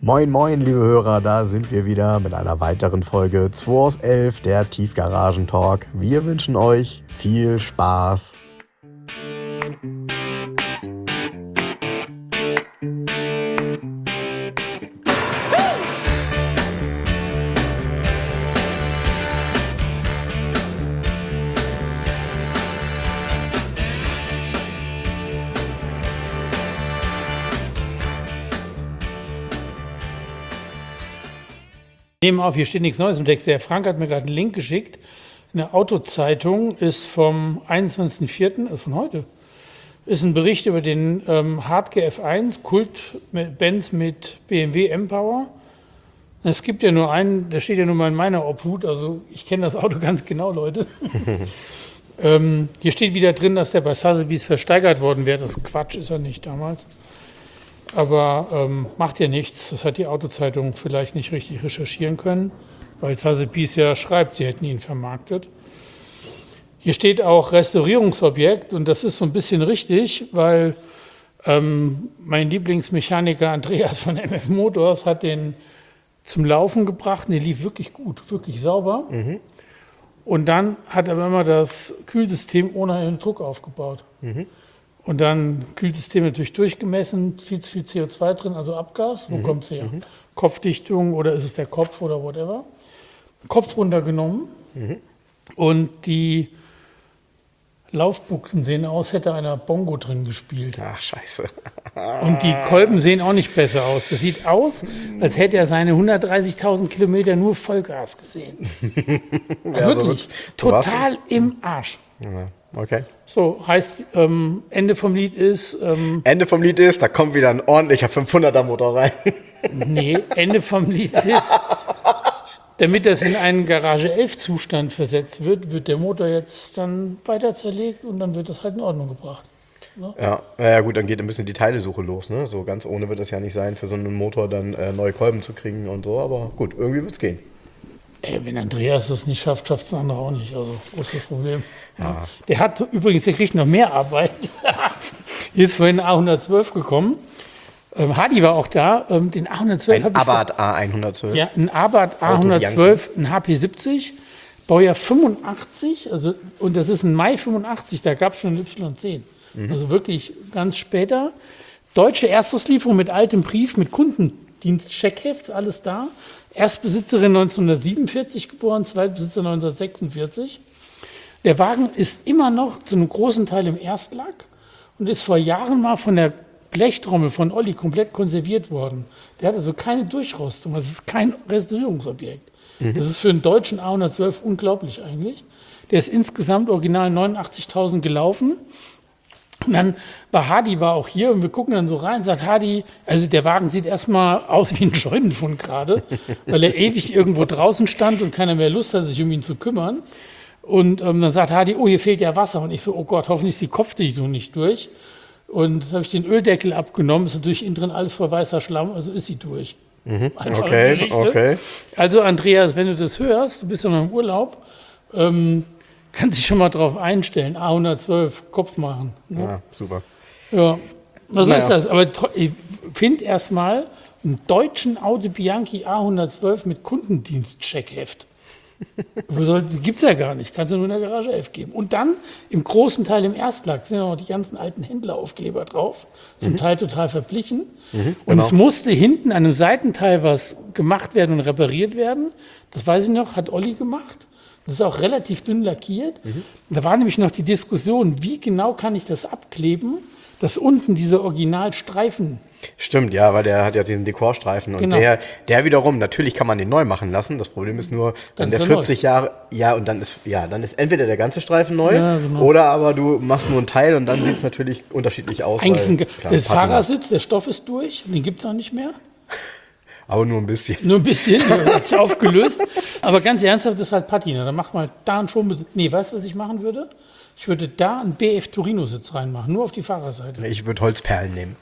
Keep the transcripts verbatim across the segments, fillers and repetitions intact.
Moin moin liebe Hörer, da sind wir wieder mit einer weiteren Folge zwei aus elf, der Tiefgaragen-Talk. Wir wünschen euch viel Spaß. Nehmen auf, hier steht nichts Neues im Text. Der Frank hat mir gerade einen Link geschickt. Eine Autozeitung ist vom einundzwanzigsten vierten, also von heute, ist ein Bericht über den ähm, Hartke F eins, Kult-Benz mit B M W M-Power. Es gibt ja nur einen, der steht ja nur mal in meiner Obhut, also ich kenne das Auto ganz genau, Leute. ähm, hier steht wieder drin, dass der bei Sotheby's versteigert worden wäre. Das Quatsch ist er nicht damals. Aber ähm, macht ja nichts, das hat die Autozeitung vielleicht nicht richtig recherchieren können, weil Sotheby's ja schreibt, sie hätten ihn vermarktet. Hier steht auch Restaurierungsobjekt und das ist so ein bisschen richtig, weil ähm, mein Lieblingsmechaniker Andreas von M F Motors hat den zum Laufen gebracht und der lief wirklich gut, wirklich sauber. Mhm. Und dann hat er immer das Kühlsystem ohne einen Druck aufgebaut. Mhm. Und dann Kühlsystem natürlich durchgemessen, viel zu viel C O zwei drin, also Abgas. Wo mhm. kommt es her? Mhm. Kopfdichtung oder ist es der Kopf oder whatever. Kopf runtergenommen mhm. und die Laufbuchsen sehen aus, hätte einer Bongo drin gespielt. Ach, scheiße. Und die Kolben sehen auch nicht besser aus. Das sieht aus, als hätte er seine hundertdreißigtausend Kilometer nur Vollgas gesehen. Ja, wirklich, so total im Arsch. Ja. Okay. So, heißt, ähm, Ende vom Lied ist... Ähm, Ende vom Lied ist, da kommt wieder ein ordentlicher fünfhunderter Motor rein. Nee, Ende vom Lied ist, damit das in einen Garage elf Zustand versetzt wird, wird der Motor jetzt dann weiter zerlegt und dann wird das halt in Ordnung gebracht. Ne? Ja, ja gut, dann geht ein bisschen die Teilesuche los. Ne? So ganz ohne wird es ja nicht sein, für so einen Motor dann äh, neue Kolben zu kriegen und so, aber gut, irgendwie wird es gehen. Ey, wenn Andreas das nicht schafft, schafft es ein anderer auch nicht. Also, großes Problem. Ja. Der hat übrigens, der kriegt noch mehr Arbeit. Hier ist vorhin ein A hundertzwölf gekommen. Ähm, Hadi war auch da. Ähm, den A hundertzwölf ein Abarth A hundertzwölf. Ja, ein Abarth A hundertzwölf, ein H P siebzig, Baujahr fünfundachtzig. Also, und das ist ein Mai fünfundachtzig, da gab es schon ein Y zehn. Mhm. Also wirklich ganz später. Deutsche Erstauslieferung mit altem Brief, mit Kundendienst-Checkheft, alles da. Erstbesitzerin neunzehnhundertsiebenundvierzig geboren, Zweitbesitzer neunzehnhundertsechsundvierzig. Der Wagen ist immer noch zu einem großen Teil im Erstlack und ist vor Jahren mal von der Blechtrommel von Olli komplett konserviert worden. Der hat also keine Durchrostung, das ist kein Restaurierungsobjekt. Mhm. Das ist für einen deutschen A hundertzwölf unglaublich eigentlich. Der ist insgesamt original neunundachtzigtausend gelaufen. Und dann war Hadi war auch hier und wir gucken dann so rein und sagt Hadi, also der Wagen sieht erstmal aus wie ein Scheunenfund gerade, weil er ewig irgendwo draußen stand und keiner mehr Lust hat, sich um ihn zu kümmern. Und ähm, dann sagt Hadi, oh, hier fehlt ja Wasser. Und ich so, oh Gott, hoffentlich ist die Kopfdichtung nicht durch. Und habe ich den Öldeckel abgenommen, ist natürlich innen drin alles voll weißer Schlamm, also ist sie durch. Mhm. Okay, okay. Also Andreas, wenn du das hörst, du bist ja noch im Urlaub, ähm, kannst dich schon mal drauf einstellen, A hundertzwölf, Kopf machen. Ne? Ja, super. Ja, was naja. ist das? Aber ich finde erstmal einen deutschen Audi Bianchi A hundertzwölf mit Kundendienst-Checkheft. Gibt es ja gar nicht, kannst du nur in der Garage elf geben. Und dann im großen Teil im Erstlack sind ja noch die ganzen alten Händleraufkleber drauf, zum mhm. Teil total verblichen. Mhm, und genau. Es musste hinten an einem Seitenteil was gemacht werden und repariert werden. Das weiß ich noch, hat Olli gemacht. Das ist auch relativ dünn lackiert. Mhm. Da war nämlich noch die Diskussion, wie genau kann ich das abkleben, dass unten diese Originalstreifen... Stimmt, ja, weil der hat ja diesen Dekorstreifen und genau. der, der wiederum, natürlich kann man den neu machen lassen. Das Problem ist nur, dann der vierzig Jahre, ja, und dann ist, ja, dann ist entweder der ganze Streifen neu ja, genau. oder aber du machst nur einen Teil und dann sieht es natürlich unterschiedlich aus. Eigentlich weil, ist ein, klar, das Fahrersitz, der Stoff ist durch, den gibt es auch nicht mehr. Aber nur ein bisschen. Nur ein bisschen, hat sich aufgelöst. Aber ganz ernsthaft, das ist halt Patina. Dann macht man da einen schon. Nee, weißt du, was ich machen würde? Ich würde da einen B F Torino-Sitz reinmachen, nur auf die Fahrerseite. Ich würde Holzperlen nehmen.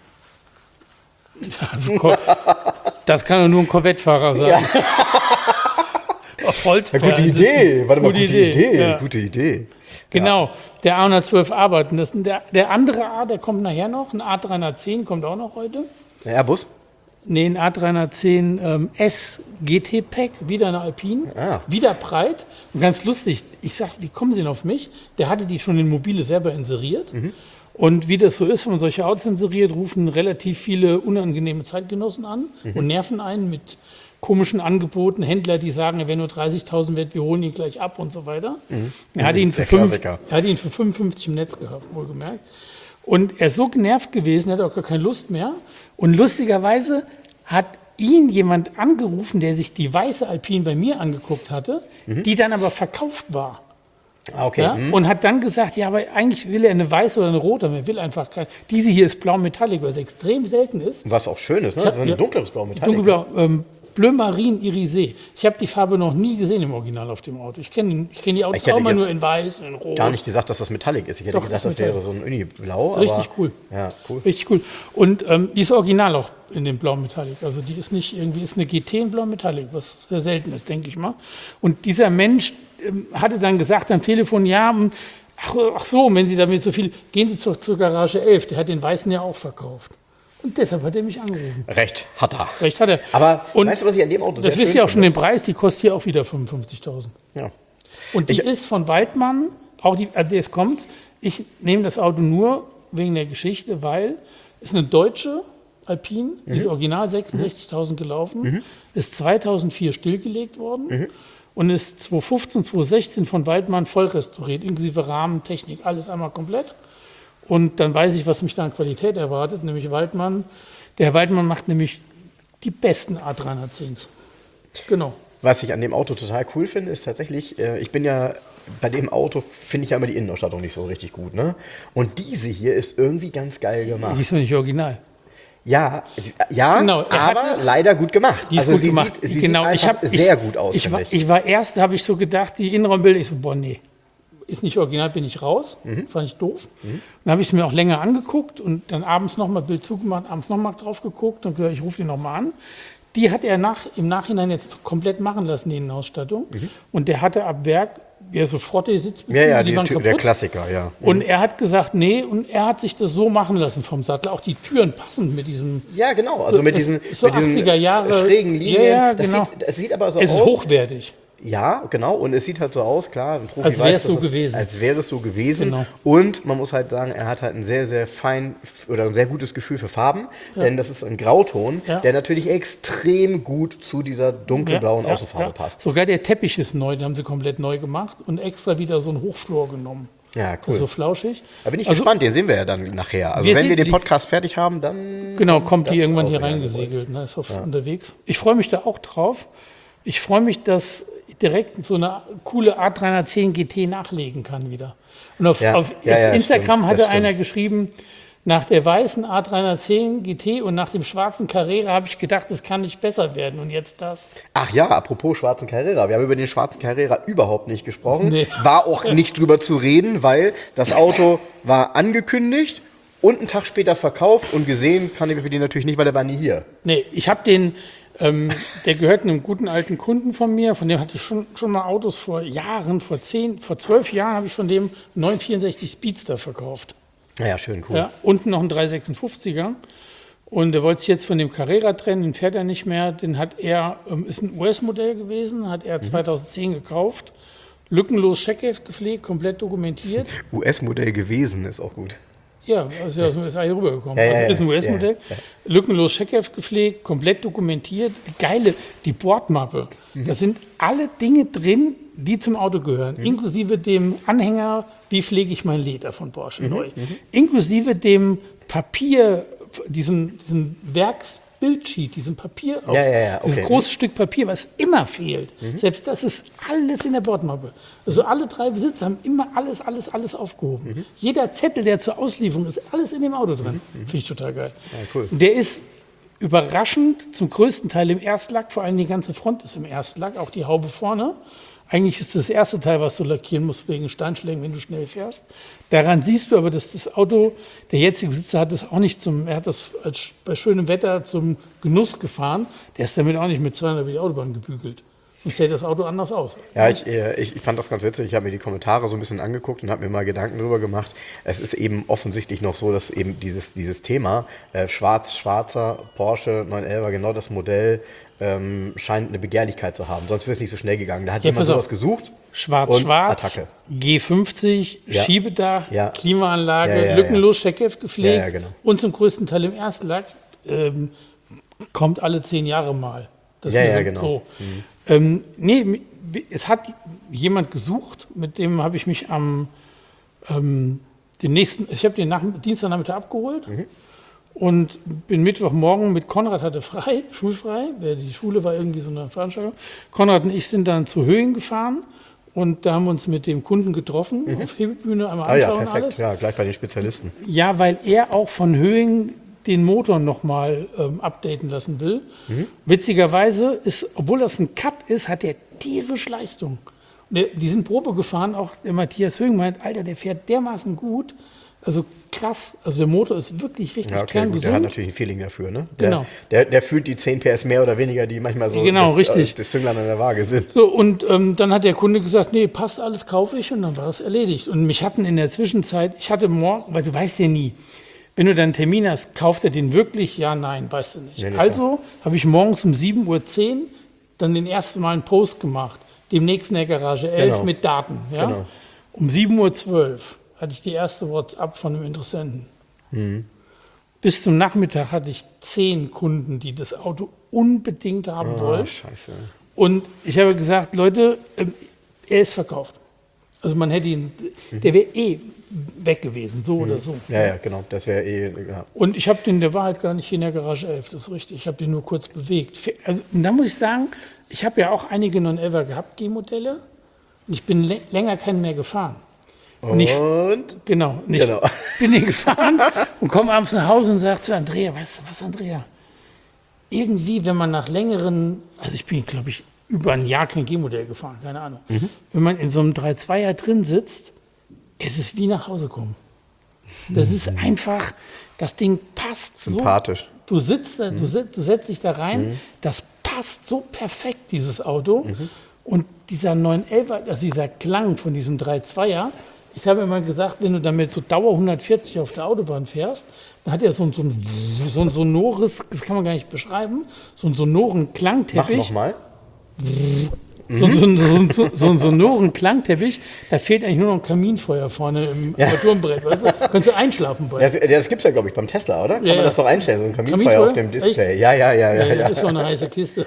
Das kann doch nur ein Corvette-Fahrer sein. Ja. Auf Holzperlen. Ja, gute Idee. Warte mal, gute, gute Idee. Idee. Ja. Gute Idee. Genau, ja. Der A hundertzwölf arbeiten. Das der, der andere A, der kommt nachher noch. Ein A dreihundertzehn kommt auch noch heute. Der Airbus? Nee, ein A dreihundertzehn ähm, S G T-Pack, wieder eine Alpine, ah. wieder breit und ganz lustig. Ich sag, wie kommen Sie denn auf mich? Der hatte die schon in Mobile selber inseriert. Mhm. Und wie das so ist, wenn man solche Autos inseriert, rufen relativ viele unangenehme Zeitgenossen an mhm. und nerven einen mit komischen Angeboten. Händler, die sagen, er wäre nur dreißigtausend wert, wir holen ihn gleich ab und so weiter. Mhm. Er, hat ihn für fünf, er hat ihn für fünfundfünfzig im Netz gehabt, wohlgemerkt. Und er ist so genervt gewesen, er hat auch gar keine Lust mehr. Und lustigerweise hat ihn jemand angerufen, der sich die weiße Alpine bei mir angeguckt hatte, mhm. die dann aber verkauft war. Okay. Ja? Mhm. Und hat dann gesagt, ja, aber eigentlich will er eine weiße oder eine rote, aber er will einfach keine. Diese hier ist blau Metallic, was extrem selten ist. Was auch schön ist, ne? Das ist ein ja, dunkleres Blau Metallic. Dunkelblau, ähm, Bleu Marine Irisé. Ich habe die Farbe noch nie gesehen im Original auf dem Auto. Ich kenne ich kenn die Autos auch immer nur in weiß und in rot. Gar nicht gesagt, dass das Metallic ist. Ich hätte Doch, gedacht, das wäre so ein Uni-Blau. Richtig aber, cool. Ja, cool. Richtig cool. Und ähm, die ist original auch in dem Blau Metallic. Also die ist nicht irgendwie, ist eine G T in Blau Metallic, was sehr selten ist, denke ich mal. Und dieser Mensch ähm, hatte dann gesagt am Telefon, ja, ach, ach so, wenn Sie damit so viel, gehen Sie zur, zur Garage elf. Der hat den Weißen ja auch verkauft. Und deshalb hat er mich angerufen. Recht hat er. Recht hat er. Aber und weißt du, was ich an dem Auto sehr das wisst ihr auch schon den Preis, die kostet hier auch wieder fünfundfünfzigtausend. Ja. Und die ich, ist von Weidmann, auch die, also jetzt kommt's, ich nehme das Auto nur wegen der Geschichte, weil es eine deutsche Alpine, mhm. die ist original sechsundsechzigtausend gelaufen, mhm. ist zweitausendvier stillgelegt worden mhm. und ist zweitausendfünfzehn, zweitausendsechzehn von Weidmann voll restauriert, inklusive Rahmen, Technik, alles einmal komplett. Und dann weiß ich, was mich da an Qualität erwartet, nämlich Weidmann. Der Herr Weidmann macht nämlich die besten A dreihundertzehns. Genau. Was ich an dem Auto total cool finde, ist tatsächlich, äh, ich bin ja, bei dem Auto finde ich ja immer die Innenausstattung nicht so richtig gut, ne? Und diese hier ist irgendwie ganz geil gemacht. Die ist noch nicht original. Ja, ja, genau, aber hatte, leider gut gemacht. Die ist also gut sie gemacht. sieht, sie genau, sieht ich hab, sehr ich, gut aus, ich, war, ich. ich war erst, da habe ich so gedacht, die Innenraumbilder, ich so, boah, nee. Ist nicht original, bin ich raus. Mhm. Fand ich doof. Mhm. Dann habe ich es mir auch länger angeguckt und dann abends nochmal Bild zugemacht, abends nochmal drauf geguckt und gesagt, ich rufe die nochmal an. Die hat er nach, im Nachhinein jetzt komplett machen lassen, die Innenausstattung. Mhm. Und der hatte ab Werk ja, so Frotte-Sitzbezüge, ja, ja, die, die waren kaputt. Der Klassiker, ja. Mhm. Und er hat gesagt, nee, und er hat sich das so machen lassen vom Sattel. Auch die Türen passend mit diesem... Ja, genau, also mit diesen, so mit diesen achtziger Jahre, schrägen Linien. Ja, ja, das, genau. sieht, das sieht aber so es aus... Es ist hochwertig. Ja, genau. Und es sieht halt so aus, klar, ein Profi als wäre weiß, es so das, gewesen. Als wäre es so gewesen. Genau. Und man muss halt sagen, er hat halt ein sehr, sehr fein oder ein sehr gutes Gefühl für Farben. Ja. Denn das ist ein Grauton, ja. der natürlich extrem gut zu dieser dunkelblauen ja, ja, Außenfarbe ja. passt. Sogar der Teppich ist neu, den haben sie komplett neu gemacht und extra wieder so einen Hochflor genommen. Ja, cool. Das ist so flauschig. Da bin ich also, gespannt, den sehen wir ja dann nachher. Also wir wenn wir den Podcast die, fertig haben, dann... Genau, kommt die irgendwann hier reingesegelt, ne, ist auf ja. unterwegs. Ich freue mich da auch drauf. Ich freue mich, dass direkt so eine coole A dreihundertzehn G T nachlegen kann wieder. Und auf, ja, auf, ja, auf ja, Instagram stimmt, hatte einer geschrieben, nach der weißen A dreihundertzehn G T und nach dem schwarzen Carrera habe ich gedacht, es kann nicht besser werden. Und jetzt das. Ach ja, apropos schwarzen Carrera. Wir haben über den schwarzen Carrera überhaupt nicht gesprochen. Nee. War auch nicht drüber zu reden, weil das Auto war angekündigt und einen Tag später verkauft und gesehen kann ich den natürlich nicht, weil er war nie hier. Nee, ich habe den... Ähm, der gehört einem guten alten Kunden von mir, von dem hatte ich schon, schon mal Autos vor Jahren, vor zehn, vor zwölf Jahren habe ich von dem neun vierundsechzig Speedster verkauft. Ja, schön, cool. Ja, unten noch ein drei sechsundfünfziger und der wollte sich jetzt von dem Carrera trennen, den fährt er nicht mehr, den hat er, ähm, ist ein U S-Modell gewesen, hat er mhm. zweitausendzehn gekauft, lückenlos Checkheft gepflegt, komplett dokumentiert. U S-Modell gewesen ist auch gut. Ja, also ja. aus dem U S A hier rübergekommen. Ja, ja, also ist ein U S-Modell. Ja, ja. Lückenlos Checkheft gepflegt, komplett dokumentiert. Die geile, die Bordmappe. Mhm. Da sind alle Dinge drin, die zum Auto gehören. Mhm. Inklusive dem Anhänger, wie pflege ich mein Leder von Porsche mhm. neu. Mhm. Inklusive dem Papier, diesem, diesem Werksbildsheet, diesem Papier, auf, ja, ja, ja. Okay. dieses große Stück Papier, was immer fehlt. Mhm. Selbst das ist alles in der Bordmappe. Also alle drei Besitzer haben immer alles, alles, alles aufgehoben. Mhm. Jeder Zettel, der zur Auslieferung ist, alles in dem Auto drin. Mhm. Finde ich total geil. Ja, cool. Der ist überraschend zum größten Teil im Erstlack, vor allem die ganze Front ist im Erstlack, auch die Haube vorne. Eigentlich ist das erste Teil, was du lackieren musst, wegen Steinschlägen, wenn du schnell fährst. Daran siehst du aber, dass das Auto, der jetzige Besitzer hat das auch nicht zum, er hat das als, bei schönem Wetter zum Genuss gefahren. Der ist damit auch nicht mit zweihundert über die Autobahn gebügelt. Dann sähe das Auto anders aus. Ja, ich, ich, ich fand das ganz witzig. Ich habe mir die Kommentare so ein bisschen angeguckt und habe mir mal Gedanken darüber gemacht. Es ist eben offensichtlich noch so, dass eben dieses, dieses Thema äh, schwarz-schwarzer Porsche neun elfer, genau das Modell, ähm, scheint eine Begehrlichkeit zu haben. Sonst wäre es nicht so schnell gegangen. Da hat Ja, jemand pass auf. sowas gesucht. Schwarz-Schwarz, G fünfzig, Ja. Schiebedach, Ja. Klimaanlage, Ja, ja, ja. lückenlos, Scheckheft gepflegt Ja, ja, genau. und zum größten Teil im Erstlack. Ähm, kommt alle zehn Jahre mal. Das Ja, wir ja, so, genau. So. Ähm, nee, es hat jemand gesucht, mit dem habe ich mich am ähm, den nächsten, ich habe den nach, Dienstagnachmittag abgeholt Mhm. und bin Mittwochmorgen mit Konrad, hatte frei, schulfrei, die Schule war irgendwie so eine Veranstaltung. Konrad und ich sind dann zu Höhen gefahren und da haben wir uns mit dem Kunden getroffen, Mhm. auf Hebebühne einmal Ah ja, anschauen perfekt. alles. Ja, gleich bei den Spezialisten. Ja, weil er auch von Höhen den Motor nochmal ähm, updaten lassen will. Mhm. Witzigerweise ist, obwohl das ein Cut ist, hat der tierisch Leistung. Und der, die sind Probe gefahren, auch der Matthias Högen meint, Alter, der fährt dermaßen gut. Also krass, also der Motor ist wirklich richtig Ja, okay, gut, kerngesund. der hat natürlich ein Feeling dafür, ne? Der, Genau. Der, der fühlt die zehn P S mehr oder weniger, die manchmal so Genau, das, richtig. äh, das Zünglein an der Waage sind. So, und ähm, dann hat der Kunde gesagt, nee, passt alles, kaufe ich. Und dann war es erledigt. Und mich hatten in der Zwischenzeit, ich hatte morgen, weil du weißt ja nie, wenn du dann einen Termin hast, kauft er den wirklich? Ja, nein, weißt du nicht. Nee, nee, also habe ich morgens um sieben Uhr zehn dann den ersten Mal einen Post gemacht, demnächst in der Garage elf Genau. mit Daten. Ja? Genau. Um sieben Uhr zwölf hatte ich die erste WhatsApp von einem Interessenten. Mhm. Bis zum Nachmittag hatte ich zehn Kunden, die das Auto unbedingt haben Oh, wollen. scheiße. Und ich habe gesagt, Leute, ähm, er ist verkauft. Also man hätte ihn, der wäre eh weg gewesen, so oder so. Ja, ja, genau. Das wäre eh. Ja. Und ich habe den, der war halt gar nicht hier in der Garage elf, das ist richtig. Ich habe den nur kurz bewegt. Also, und da muss ich sagen, ich habe ja auch einige neun elfer gehabt, G-Modelle. Und ich bin länger keinen mehr gefahren. Und, ich, Und? genau, und ich Genau. bin den gefahren und komme abends nach Hause und sage zu Andrea, weißt du was, Andrea? Irgendwie, wenn man nach längeren, also ich bin, glaube ich, über ein Jahr kein G-Modell gefahren, keine Ahnung. Mhm. Wenn man in so einem drei Zweier drin sitzt, es ist wie nach Hause kommen. Das ist einfach, das Ding passt Sympathisch. so. Du sitzt, da, du, sit- du setzt dich da rein, das passt so perfekt, dieses Auto. Und dieser neun elfer, also dieser Klang von diesem drei Zweier, ich habe immer gesagt, wenn du damit so Dauer hundertvierzig auf der Autobahn fährst, dann hat er so ein, so ein, so ein sonores, das kann man gar nicht beschreiben, so einen sonoren Mach Klangteppich. nochmal. So, so, so, so, so einen sonoren Klangteppich, da fehlt eigentlich nur noch ein Kaminfeuer vorne im Ja. Armaturenbrett, weißt du? Kannst du einschlafen bei. Ja, das, das gibt es ja, glaube ich, beim Tesla, oder? Kann Ja, man ja. das doch einstellen, so ein Kaminfeuer, Kaminfeuer? auf dem Display. Echt? Ja, ja, ja, ja. Ja, ja. das war eine heiße Kiste.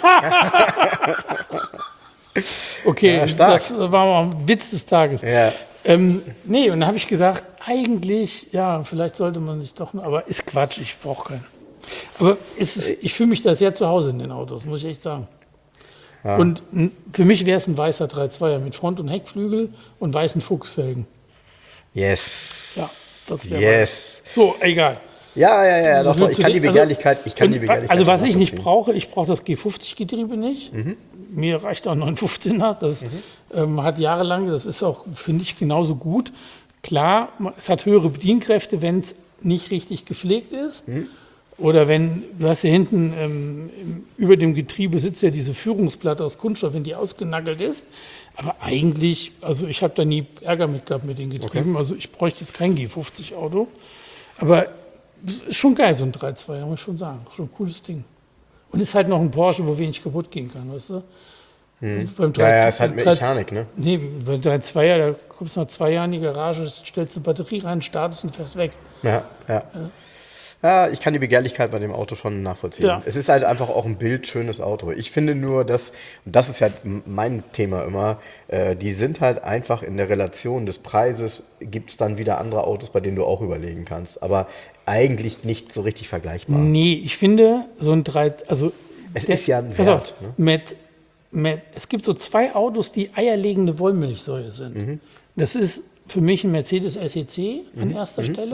Okay, Ja, stark. das war mal ein Witz des Tages. Ja. Ähm, nee, und dann habe ich gedacht, eigentlich, ja, vielleicht sollte man sich doch, aber ist Quatsch, ich brauche keinen. Aber es ist, ich fühle mich da sehr zu Hause in den Autos, muss ich echt sagen. Ja. Und n- für mich wäre es ein weißer drei Zweier mit Front- und Heckflügel und weißen Fuchsfelgen. Yes. Ja, das wäre Yes. So, egal. Ja, ja, ja, doch, doch. Ich Zu kann die den- Begehrlichkeit, ich kann und die wa- Begehrlichkeit Also was ich nicht nachvollziehen. brauche, ich brauche das G fünfzig Getriebe nicht. Mhm. Mir reicht auch neun fünfzehner. Das ähm, hat jahrelang, das ist auch, finde ich, genauso gut. Klar, es hat höhere Bedienkräfte, wenn es nicht richtig gepflegt ist. Mhm. Oder wenn, du hast ja hinten ähm, im- über dem Getriebe sitzt ja diese Führungsplatte aus Kunststoff, wenn die ausgenackelt ist. Aber eigentlich, also ich habe da nie Ärger mit gehabt mit den Getrieben. Also ich bräuchte jetzt kein G fünfzig Auto. Aber das ist schon geil, so ein drei Zweier, muss ich schon sagen. Schon ein cooles Ding. Und ist halt noch ein Porsche, wo wenig kaputt gehen kann, weißt du? Beim Ja, ja, drei- ist halt drei- Mechanik, ne? Nee, beim drei Zweier, da kommst du nach zwei Jahren in die Garage, stellst eine Batterie rein, startest und fährst weg. Ja, ja. Ja, ich kann die Begehrlichkeit bei dem Auto schon nachvollziehen. Ja. Es ist halt einfach auch ein bildschönes Auto. Ich finde nur, dass, und das ist ja m- mein Thema immer, äh, die sind halt einfach in der Relation des Preises, gibt es dann wieder andere Autos, bei denen du auch überlegen kannst. Aber eigentlich nicht so richtig vergleichbar. Nee, ich finde, so ein drei, also. Es der- ist ja ein pass Wert, auf, ne? mit, mit, es gibt so zwei Autos, die eierlegende Wollmilchsäue sind. Mhm. Das ist für mich ein Mercedes S E C an erster Stelle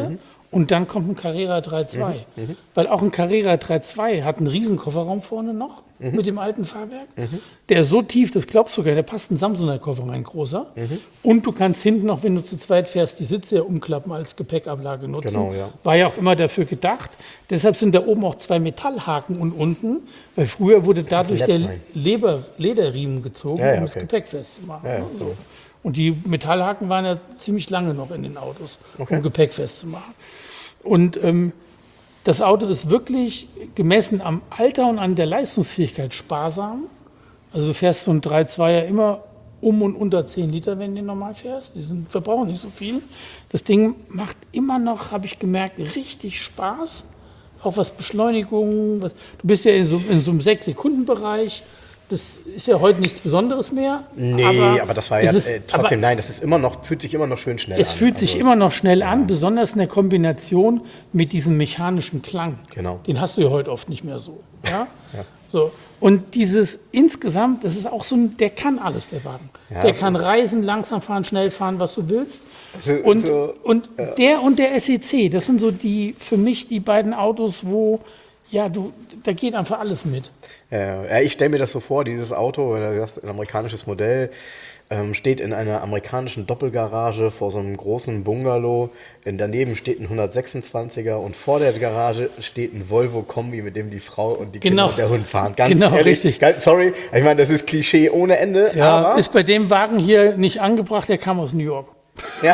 Und dann kommt ein Carrera drei Punkt zwei. Mhm, mhm. Weil auch ein Carrera drei Punkt zwei hat einen riesen Kofferraum vorne noch mhm. mit dem alten Fahrwerk. Mhm. Der ist so tief, das glaubst du gar nicht, da passt ein Samsoner Kofferraum, ein großer. Mhm. Und du kannst hinten noch, wenn du zu zweit fährst, die Sitze ja umklappen als Gepäckablage nutzen. Genau, ja. War ja auch immer dafür gedacht. Deshalb sind da oben auch zwei Metallhaken und unten, weil früher wurde dadurch der Leber, Lederriemen gezogen, ja, ja, um okay. das Gepäck festzumachen. Ja, ja, so. So. Und die Metallhaken waren ja ziemlich lange noch in den Autos, okay. um Gepäck festzumachen. Und ähm, das Auto ist wirklich gemessen am Alter und an der Leistungsfähigkeit sparsam. Also du fährst so ein drei Punkt zwei ja immer um und unter zehn Liter, wenn du den normal fährst. Die sind, verbrauchen nicht so viel. Das Ding macht immer noch, habe ich gemerkt, richtig Spaß. Auch was Beschleunigung. Was, du bist ja in so, in so einem sechs Sekunden Bereich. Das ist ja heute nichts Besonderes mehr. Nee, aber, aber das war ja ist, äh, trotzdem, nein, das ist immer noch, fühlt sich immer noch schön schnell es an. Es fühlt sich also, immer noch schnell ja. an, besonders in der Kombination mit diesem mechanischen Klang. Genau. Den hast du ja heute oft nicht mehr so. Ja? ja. So. Und dieses insgesamt, das ist auch so ein, der kann alles, der Wagen. Ja, der kann reisen, langsam fahren, schnell fahren, was du willst. Und, so, und ja. der und der S E C, das sind so die, für mich die beiden Autos, wo, ja, du, da geht einfach alles mit. Ja, ich stelle mir das so vor, dieses Auto, das ist ein amerikanisches Modell, ähm, steht in einer amerikanischen Doppelgarage vor so einem großen Bungalow. In, daneben steht ein hundertsechsundzwanziger und vor der Garage steht ein Volvo-Kombi, mit dem die Frau und die genau. Kinder und der Hund fahren. Ganz genau, ehrlich, richtig. Ganz, sorry, ich meine, das ist Klischee ohne Ende. Ja, aber ist bei dem Wagen hier nicht angebracht, der kam aus New York. Ja.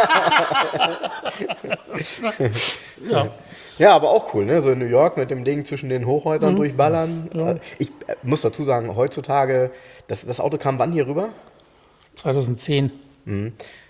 ja. Ja, aber auch cool, ne? So in New York mit dem Ding zwischen den Hochhäusern mhm. durchballern. Ja. Ich äh, muss dazu sagen, heutzutage, das, das Auto kam wann hier rüber? zweitausendzehn. Mhm.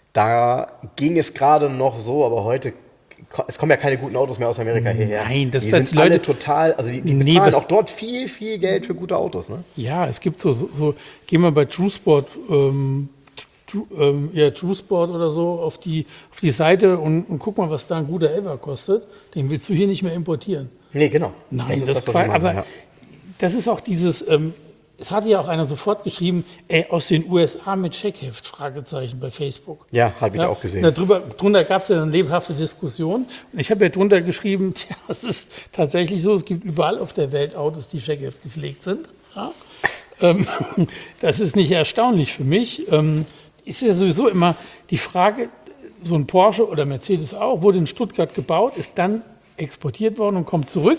Da ging es gerade noch so, aber heute, es kommen ja keine guten Autos mehr aus Amerika hierher. Nein, das die sind Leute alle total, also die, die nee, bezahlen auch dort viel, viel Geld für gute Autos, ne? Ja, es gibt so, so, so geh mal bei TrueSport, ähm, True, ähm, ja, TrueSport oder so auf die, auf die Seite und, und guck mal, was da ein guter Elva kostet. Den willst du hier nicht mehr importieren. Nee, genau. Nein, das, das ist Quatsch, aber ja. das ist auch dieses, ähm, es hatte ja auch einer sofort geschrieben, ey, aus den U S A mit Checkheft, Fragezeichen bei Facebook. Ja, habe ich ja, auch gesehen. Darüber, drunter gab es ja eine lebhafte Diskussion. Und ich habe ja drunter geschrieben, tja, es ist tatsächlich so, es gibt überall auf der Welt Autos, die Checkheft gepflegt sind. Ja? ähm, das ist nicht erstaunlich für mich. Ähm, ist ja sowieso immer die Frage, so ein Porsche oder Mercedes auch, wurde in Stuttgart gebaut, ist dann exportiert worden und kommt zurück.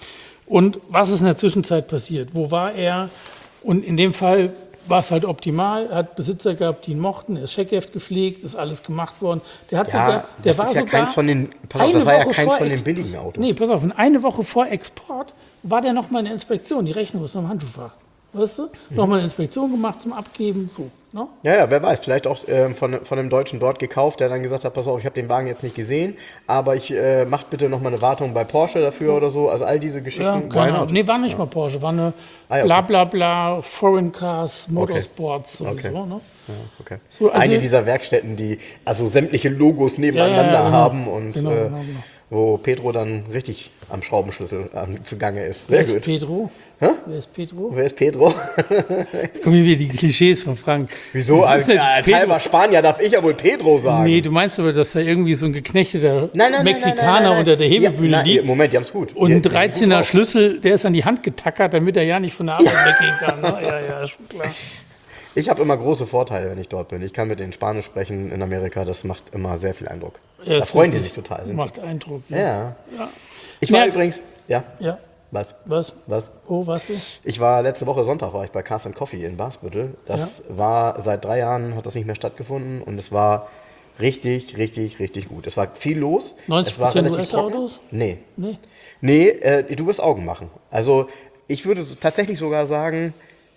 Und was ist in der Zwischenzeit passiert? Wo war er? Und in dem Fall war es halt optimal, er hat Besitzer gehabt, die ihn mochten, er ist Checkheft gepflegt, ist alles gemacht worden. Der hat ja, sogar, der das war ist ja sogar keins von den, pass auf, das war ja keins von den billigen Autos. Nee, pass auf, und eine Woche vor Export war der noch mal in der Inspektion, die Rechnung ist noch im Handschuhfach. Weißt du? Mhm. Nochmal eine Inspektion gemacht zum Abgeben, so. No? Ja, ja, wer weiß, vielleicht auch ähm, von, von einem Deutschen dort gekauft, der dann gesagt hat, pass auf, ich habe den Wagen jetzt nicht gesehen, aber ich äh, macht bitte nochmal eine Wartung bei Porsche dafür ja. oder so, also all diese Geschichten. Ja, keine Ahnung. Nee, war nicht ja. mal Porsche, war eine ah, ja, okay. bla bla bla, Foreign Cars, Motorsports okay. sowieso, okay. ne? Ja, okay. So, also eine dieser Werkstätten, die also sämtliche Logos nebeneinander ja, ja, genau. haben und genau, äh, genau, genau. wo Pedro dann richtig am Schraubenschlüssel ähm, zugange ist. Sehr Wer ist gut. Pedro? Hä? Wer ist Pedro? Wer ist Pedro? Kommen hier wieder die Klischees von Frank. Wieso? Als, als halber Spanier darf ich ja wohl Pedro sagen. Nee, du meinst aber, dass da irgendwie so ein geknechteter nein, nein, Mexikaner nein, nein, nein, nein. unter der Hebebühne ja, nein, liegt. Moment, die haben es gut. Und ein dreizehner Schlüssel, der ist an die Hand getackert, damit er ja nicht von der Arbeit weggehen kann. Ne? Ja, ja, ist schon klar. Ich habe immer große Vorteile, wenn ich dort bin. Ich kann mit denen Spanisch sprechen in Amerika, das macht immer sehr viel Eindruck. Ja, da freuen die sich total. Sind macht Eindruck, ja. ja. ja. Ich war ja. übrigens, ja. Ja. Was? Was? Was? Wo warst du? Ich war letzte Woche Sonntag war ich bei Cars and Coffee in Basbüttel. Das ja. war seit drei Jahren hat das nicht mehr stattgefunden und es war richtig, richtig, richtig gut. Es war viel los. neunzig Prozent U S-Autos? Nee. Nee. Nee, äh, du wirst Augen machen. Also ich würde tatsächlich sogar sagen,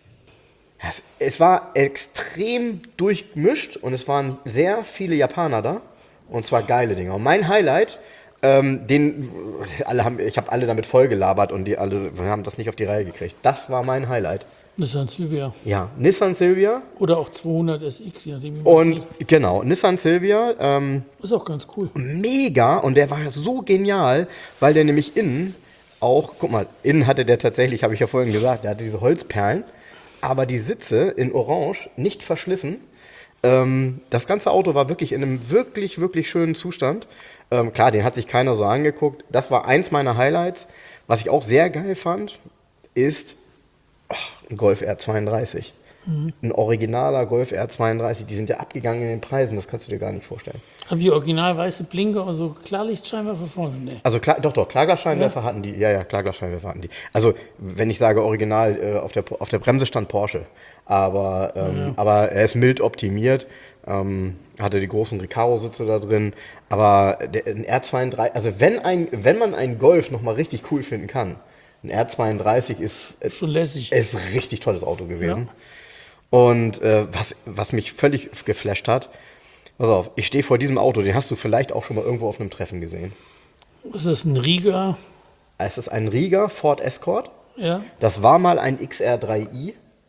es, es war extrem durchmischt und es waren sehr viele Japaner da und zwar geile Dinger. Und mein Highlight Ähm, den, alle haben, ich habe alle damit vollgelabert und die alle haben das nicht auf die Reihe gekriegt. Das war mein Highlight. Nissan Silvia. Ja, Nissan Silvia. Oder auch zweihundert S X, je nachdem, wie man Und sieht. Genau, Nissan Silvia. Ähm, ist auch ganz cool. Mega und der war so genial, weil der nämlich innen auch, guck mal, innen hatte der tatsächlich, habe ich ja vorhin gesagt, der hatte diese Holzperlen, aber die Sitze in Orange nicht verschlissen. Ähm, das ganze Auto war wirklich in einem wirklich, wirklich schönen Zustand. Ähm, klar, den hat sich keiner so angeguckt. Das war eins meiner Highlights. Was ich auch sehr geil fand, ist ach, ein Golf R zweiunddreißig. Mhm. Ein originaler Golf R zweiunddreißig. Die sind ja abgegangen in den Preisen, das kannst du dir gar nicht vorstellen. Haben die original weiße Blinker und so Klarlichtscheinwerfer vorne? Nee. Also klar, doch, doch, Klarglasscheinwerfer ja. hatten die. Ja, ja, Klarglasscheinwerfer hatten die. Also wenn ich sage original, äh, auf, der, auf der Bremse stand Porsche. Aber, ähm, ja. aber er ist mild optimiert, ähm, hatte die großen Recaro-Sitze da drin. Aber der, ein R zweiunddreißig, also wenn, ein, wenn man einen Golf nochmal richtig cool finden kann, ein R zweiunddreißig ist, äh, schon lässig. ist ein richtig tolles Auto gewesen. Ja. Und äh, was, was mich völlig geflasht hat, pass auf, ich stehe vor diesem Auto, den hast du vielleicht auch schon mal irgendwo auf einem Treffen gesehen. Ist das ein Rieger? Es ist ein Rieger Ford Escort. Ja. Das war mal ein X R drei i.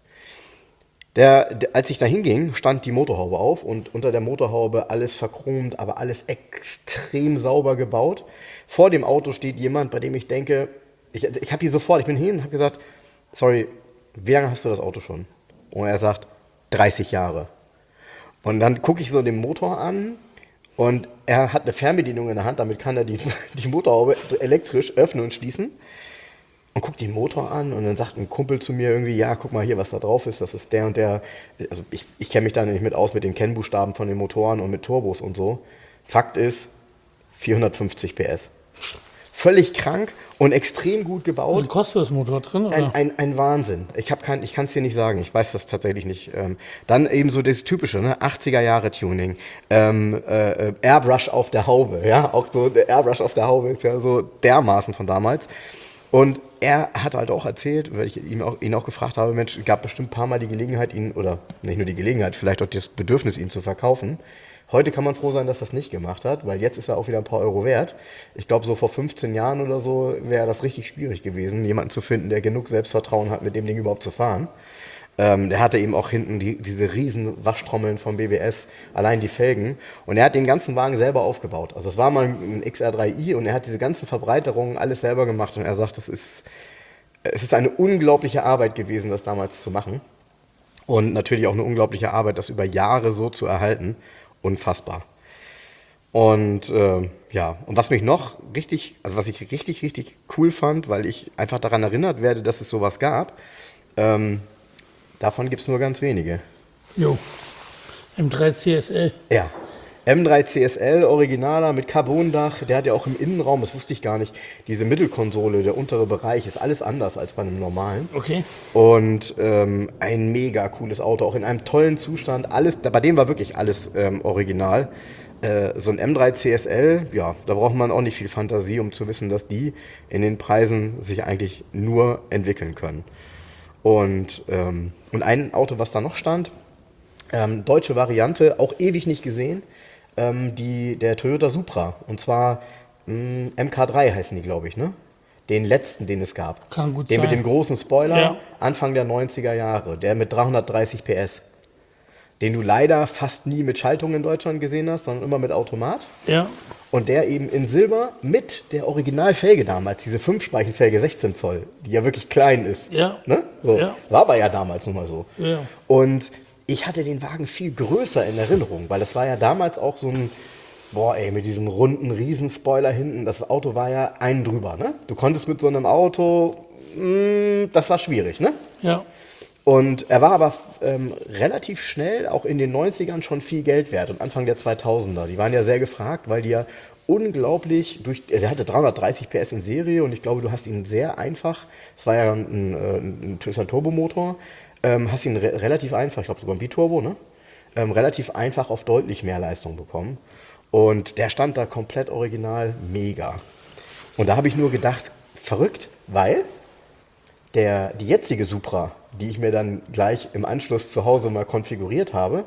Der, der, als ich da hinging, stand die Motorhaube auf und unter der Motorhaube alles verchromt, aber alles extrem sauber gebaut. Vor dem Auto steht jemand, bei dem ich denke, ich, ich habe hier sofort, ich bin hin und habe gesagt, sorry, wie lange hast du das Auto schon? Und er sagt, dreißig Jahre. Und dann gucke ich so den Motor an und er hat eine Fernbedienung in der Hand, damit kann er die, die Motorhaube elektrisch öffnen und schließen. Und guckt den Motor an und dann sagt ein Kumpel zu mir irgendwie, ja, guck mal hier, was da drauf ist, das ist der und der. Also ich, ich kenne mich da nicht mit aus mit den Kennbuchstaben von den Motoren und mit Turbos und so. Fakt ist, vierhundertfünfzig P S. Völlig krank und extrem gut gebaut. Ist ein Cosworth-Motor drin, oder? Ein, ein, ein Wahnsinn. Ich, hab kein, ich kann es dir nicht sagen, ich weiß das tatsächlich nicht. Ähm, dann eben so das typische, ne? achtziger-Jahre-Tuning, ähm, äh, Airbrush auf der Haube, ja, auch so der Airbrush auf der Haube ist ja so dermaßen von damals. Und er hat halt auch erzählt, weil ich ihn auch, ihn auch gefragt habe, Mensch, es gab bestimmt ein paar Mal die Gelegenheit, ihn, oder nicht nur die Gelegenheit, vielleicht auch das Bedürfnis, ihn zu verkaufen. Heute kann man froh sein, dass er das nicht gemacht hat, weil jetzt ist er auch wieder ein paar Euro wert. Ich glaube, so vor fünfzehn Jahren oder so wäre das richtig schwierig gewesen, jemanden zu finden, der genug Selbstvertrauen hat, mit dem Ding überhaupt zu fahren. Ähm, der hatte eben auch hinten die, diese riesen Waschtrommeln vom B B S, allein die Felgen. Und er hat den ganzen Wagen selber aufgebaut. Also es war mal ein X R drei i und er hat diese ganzen Verbreiterungen alles selber gemacht. Und er sagt, das ist, es ist eine unglaubliche Arbeit gewesen, das damals zu machen. Und natürlich auch eine unglaubliche Arbeit, das über Jahre so zu erhalten. Unfassbar. Und äh, ja, und was mich noch richtig, also was ich richtig, richtig cool fand, weil ich einfach daran erinnert werde, dass es sowas gab, ähm, davon gibt es nur ganz wenige. Jo, M drei C S L. Ja, M drei C S L, originaler mit Carbondach, der hat ja auch im Innenraum, das wusste ich gar nicht, diese Mittelkonsole, der untere Bereich, ist alles anders als bei einem normalen. Okay. Und ähm, ein mega cooles Auto, auch in einem tollen Zustand, alles, bei dem war wirklich alles ähm, original. Äh, so ein M drei C S L, ja, da braucht man auch nicht viel Fantasie, um zu wissen, dass die in den Preisen sich eigentlich nur entwickeln können. Und, ähm, und ein Auto, was da noch stand, ähm, deutsche Variante, auch ewig nicht gesehen, ähm, die, der Toyota Supra. Und zwar mh, M K drei heißen die, glaube ich, ne? Den letzten, den es gab. Kann gut den sein. Mit dem großen Spoiler, ja. Anfang der neunziger Jahre, der mit dreihundertdreißig P S. Den du leider fast nie mit Schaltung in Deutschland gesehen hast, sondern immer mit Automat. Ja. Und der eben in Silber mit der Originalfelge damals, diese Fünfspeichenfelge sechzehn Zoll, die ja wirklich klein ist. Ja. Ne? So. Ja. War aber ja damals nun mal so. Ja. Und ich hatte den Wagen viel größer in Erinnerung, weil das war ja damals auch so ein, boah ey, mit diesem runden Riesenspoiler hinten, das Auto war ja einen drüber, ne? Du konntest mit so einem Auto, mh, das war schwierig, ne? Ja. Und er war aber ähm, relativ schnell, auch in den neunzigern, schon viel Geld wert und Anfang der zweitausender. Die waren ja sehr gefragt, weil die ja unglaublich, durch, er hatte dreihundertdreißig P S in Serie und ich glaube, du hast ihn sehr einfach, es war ja ein, ein, ein, ein Turbomotor, ähm, hast ihn re- relativ einfach, ich glaube sogar ein Biturbo, ne? Ähm, relativ einfach auf deutlich mehr Leistung bekommen. Und der stand da komplett original, mega. Und da habe ich nur gedacht, verrückt, weil der, die jetzige Supra, die ich mir dann gleich im Anschluss zu Hause mal konfiguriert habe,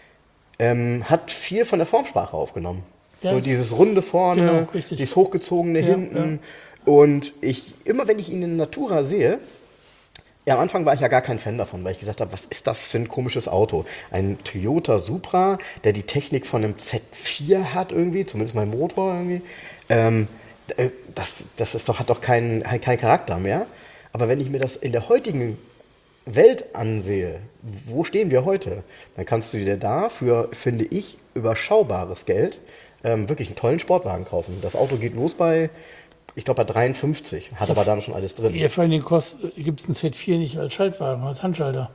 ähm, hat viel von der Formsprache aufgenommen. Ja, so dieses runde vorne, genau, dieses hochgezogene ja, hinten. Ja. Und ich, immer wenn ich ihn in Natura sehe, ja, am Anfang war ich ja gar kein Fan davon, weil ich gesagt habe, was ist das für ein komisches Auto? Ein Toyota Supra, der die Technik von einem Z vier hat irgendwie, zumindest mein Motor irgendwie. Ähm, das, das ist doch, hat doch keinen kein Charakter mehr. Aber wenn ich mir das in der heutigen Welt ansehe, wo stehen wir heute, dann kannst du dir da für, finde ich, überschaubares Geld ähm, wirklich einen tollen Sportwagen kaufen. Das Auto geht los bei, ich glaube, bei dreiundfünfzig, hat aber dann schon alles drin. Ja, vor allem gibt es einen Z vier nicht als Schaltwagen, als Handschalter.